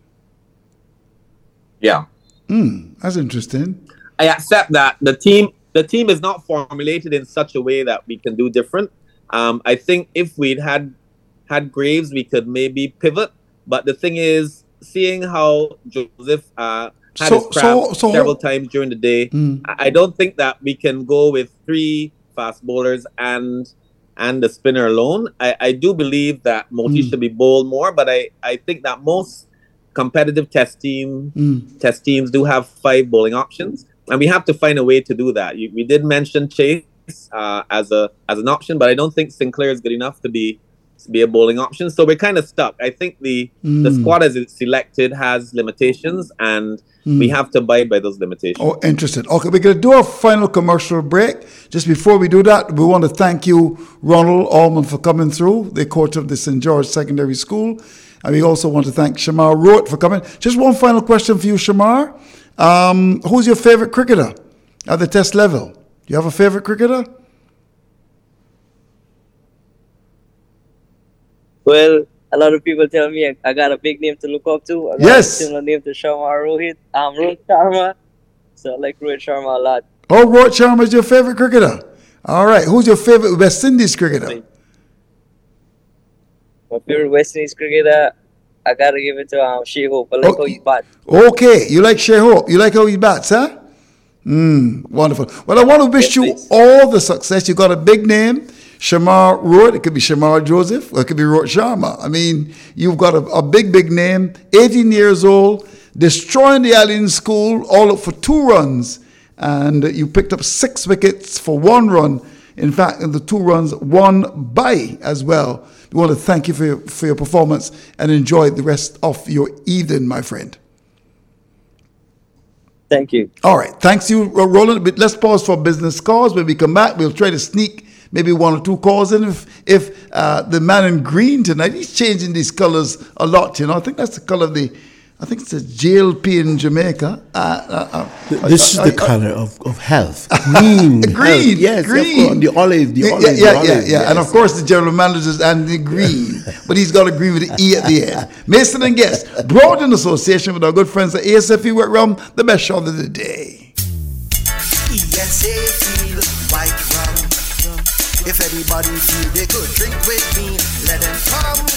Yeah. Mm, that's interesting. I accept that the team the team is not formulated in such a way that we can do different. Um, I think if we'd had had Graves, we could maybe pivot. But the thing is, seeing how Joseph uh, had so, his cramp so, so, several times during the day, mm. I don't think that we can go with three fast bowlers and and the spinner alone. I, I do believe that Moti mm. should be bowled more, but I, I think that most competitive test team mm. test teams do have five bowling options, and we have to find a way to do that. You, we did mention Chase uh, as a as an option, but I don't think Sinclair is good enough to be to be a bowling option. So we're kind of stuck. I think the mm. the squad as it's selected has limitations, and mm. we have to abide by those limitations. Oh, interesting. Okay, we're going to do our final commercial break. Just before we do that, we want to thank you, Ronald Allman, for coming through, the coach of the Saint George Secondary School. And we also want to thank Shamar Roat for coming. Just one final question for you, Shamar. Um, who's your favorite cricketer at the test level? Do you have a favorite cricketer? Well, a lot of people tell me I, I got a big name to look up to. I got yes. a similar name to Shamar Rohit. I'm Rohit Sharma. So I like Rohit Sharma a lot. Oh, Rohit Sharma is your favorite cricketer. All right. Who's your favorite West Indies cricketer? My favorite West Indies cricketer, I gotta give it to um, Shai Hope. I like oh, how he bats. Okay, you like Shai Hope. You like how he bats, huh? Mm, wonderful. Well, I want to wish yes, you please. all the success. You got a big name, Shamar Roat. It could be Shamar Joseph, or it could be Rohit Sharma. I mean, you've got a, a big, big name. eighteen years old, destroying the Alien School, all up for two runs, and you picked up six wickets for one run. In fact, the two runs won by as well. We want to thank you for your, for your performance and enjoy the rest of your evening, my friend. Thank you. All right. Thanks you, Roland. But let's pause for business calls. When we come back, we'll try to sneak maybe one or two calls in. If, if uh, the man in green tonight, he's changing these colors a lot, you know. I think that's the color of the, I think it's a J L P in Jamaica. Uh, uh, uh, this uh, is the uh, color of, of health. Green. green. Health. Yes. Green. The olive. The olive. Yeah, yeah, the olive, yeah. yeah. Yes. And of course, the general manager is Andy Green. But he's got a green with the E at the end. Mason and Guest, brought in association with our good friends at A S F E Wet Rum, the best shot of the day. E S A feel white rum. If anybody feel they could drink with me, let them come.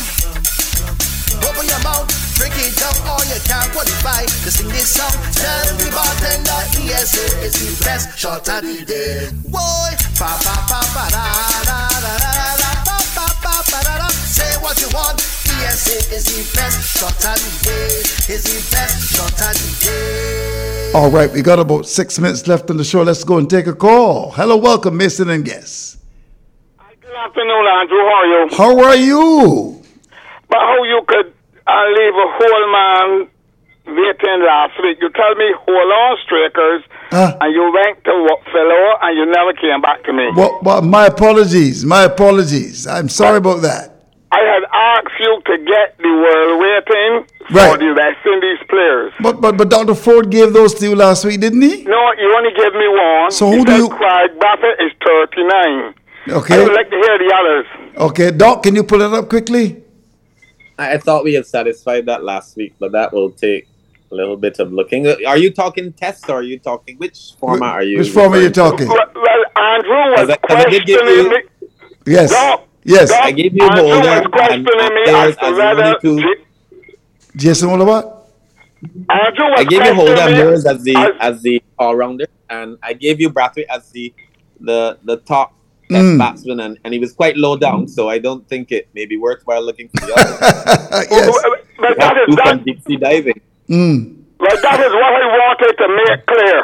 Open your mouth, drink it up, or you can't qualify to sing this song. Tell the bartender E S A is the best shot of the day. Boy, pa pa pa pa da da da da da pa pa pa pa da da. Say what you want. E S A is the best shot of the day. Is the best shot of the day. All right, we got about six minutes left on the show. Let's go and take a call. Hello, welcome, Mason and Guest. Good afternoon, Andrew. How are you? How are you? But how you could uh, leave a whole man waiting last week? You tell me hold on strikers, uh, and you went to fellow, and you never came back to me. Well, well, my apologies. My apologies. I'm sorry but, about that. I had asked you to get the world waiting right. for the West Indies players. But but but Doctor Ford gave those to you last week, didn't he? No, you only gave me one. So he who do you? Craig Baffett is thirty-nine. Okay. I would like to hear the others. Okay, Doc, can you pull it up quickly? I thought we had satisfied that last week, but that will take a little bit of looking. Are you talking tests or are you talking, which format are you? Which format are you talking? Well, well Andrew was I, questioning you, me. Yes, no, yes. No, I gave you Andrew holder was questioning me as to whether... To, Jason, what about? Andrew was I gave you holder Moores as the, as, as the all-rounder, and I gave you Brathwaite as the, the, the top Test mm. batsman, and, and he was quite low down, so I don't think it may be worthwhile looking for the other. Yes. Well, but that is do that, some deep sea diving. Mm. Well, that is what I wanted to make clear.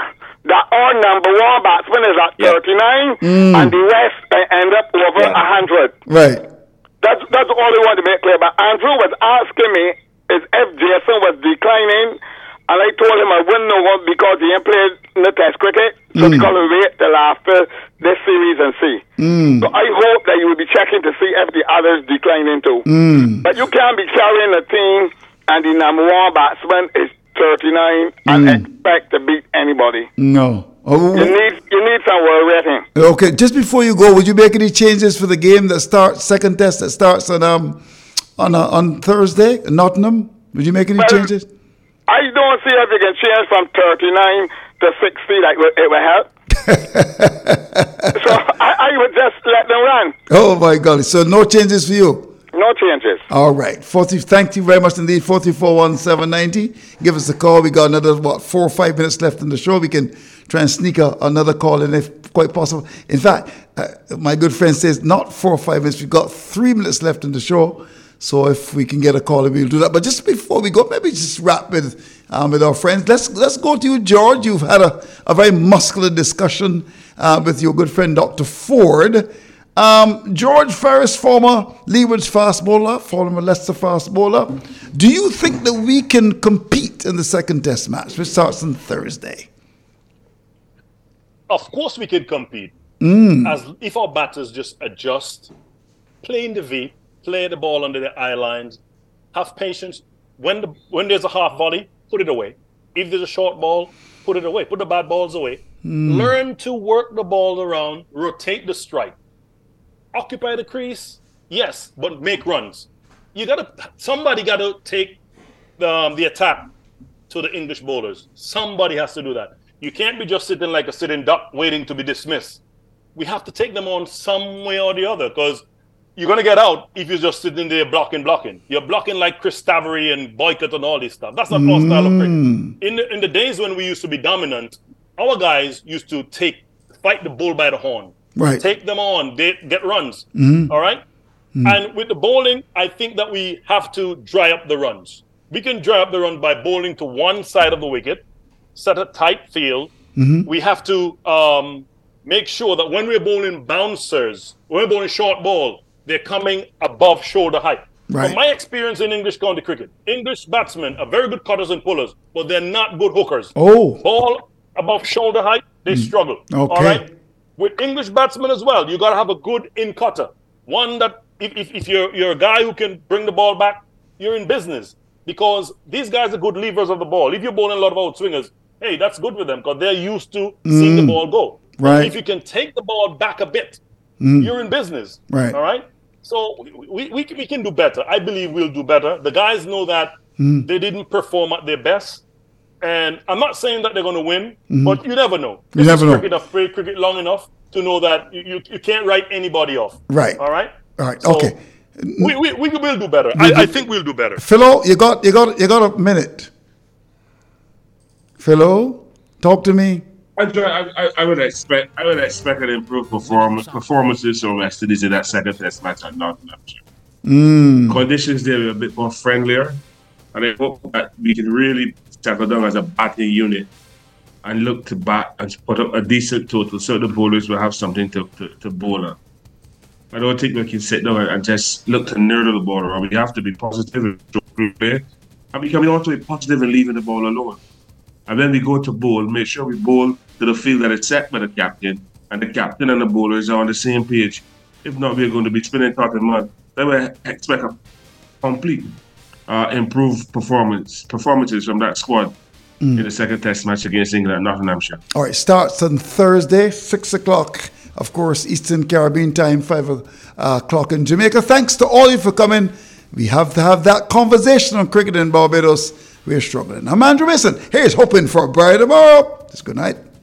that our number one batsman is at Yeah. thirty-nine, Mm. and the rest uh, end up over Yeah. one hundred. Right. That's that's all I want to make clear. But Andrew was asking me is if Jason was declining, and I told him I wouldn't know what because he ain't played in the Test cricket, so Mm. he's going to wait till after this series and see. Mm. So I hope that you will be checking to see if the others declining too. Mm. But you can't be carrying a team and the number one batsman is thirty-nine and Mm. expect to beat anybody. No. Oh. You need you need some world rating. Okay, just before you go, would you make any changes for the game that starts, second test that starts on um on uh, on Thursday in Nottingham? Would you make any Well, changes? I don't see if you can change from thirty-nine to sixty. Like it will help. So I, I would just let them run. Oh my God! So no changes for you. No changes. All right, forty. Thank you very much indeed. Forty-four one seven ninety. Give us a call. We got another what four or five minutes left in the show. We can try and sneak a, another call in if quite possible. In fact, uh, my good friend says not four or five minutes. We've got three minutes left in the show. So if we can get a call, we'll do that. But just before we go, maybe just wrap with um, with our friends. Let's let's go to you, George. You've had a, a very muscular discussion uh, with your good friend Doctor Ford. Um, George Ferris, former Leeward's fast bowler, former Leicester fast bowler. Do you think that we can compete in the second test match, which starts on Thursday? Of course we can compete. Mm. As if our batters just adjust, play in the V, play the ball under the eye lines, have patience. When the when there's a half volley, put it away. If there's a short ball, put it away. Put the bad balls away. Mm. Learn to work the ball around, rotate the strike. Occupy the crease, yes, but make runs. You gotta somebody gotta take the um, the attack to the English bowlers. Somebody has to do that. You can't be just sitting like a sitting duck waiting to be dismissed. We have to take them on some way or the other, because you're gonna get out if you're just sitting there blocking, blocking. You're blocking like Chris Stavery and Boycott and all this stuff. That's not our style of cricket. In the, in the days when we used to be dominant, our guys used to take fight the bull by the horn. Right. Take them on, they get runs. Mhm. All right? Mhm. And with the bowling, I think that we have to dry up the runs. We can dry up the run by bowling to one side of the wicket, set a tight field. Mhm. We have to um, make sure that when we're bowling bouncers, when we're bowling short ball, they're coming above shoulder height. Right. From my experience in English county cricket, English batsmen are very good cutters and pullers, but they're not good hookers. Oh. Ball above shoulder height, they struggle. Okay. All right? With English batsmen as well, you got to have a good in cutter. One that, if, if, if you're, you're a guy who can bring the ball back, you're in business. Because these guys are good levers of the ball. If you're bowling a lot of outswingers, hey, that's good with them because they're used to seeing Mm. the ball go. Right. If you can take the ball back a bit, Mm. you're in business. Right. All right? So we, we, we can do better. I believe we'll do better. The guys know that Mm. they didn't perform at their best. And I'm not saying that they're going to win, Mhm. but you never know. You never know. Cricket, I've played cricket long enough to know that you, you, you can't write anybody off. Right. All right? All right. So Okay. We, we, we will do better. We I, I do- think we'll do better. Philo, you got you got you got a minute. Philo, talk to me. Andrew, I, I, I would expect I would expect an improved performance performances from West Indies in that second test match at Nottinghamshire. Mm. Conditions there were a bit more friendlier, and I hope that we can really settle down as a batting unit and look to bat and put up a decent total so the bowlers will have something to, to, to bowl on. I don't think we can sit down and just look to nerd the ball around. We have to be positive and play, and we can also be positive in leaving the ball alone. And when we go to bowl, make sure we bowl to the field that is set by the captain, and the captain and the bowlers are on the same page. If not, we're going to be spinning top and mud. Then we expect a complete uh, improved performance performances from that squad Mm. in the second test match against England at Nottinghamshire. All right, starts on Thursday, six o'clock, of course, Eastern Caribbean time, five o'clock in Jamaica. Thanks to all of you for coming. We have to have that conversation on cricket in Barbados. We're struggling. I'm Andrew Mason. Here's hoping for a brighter tomorrow. Just good night.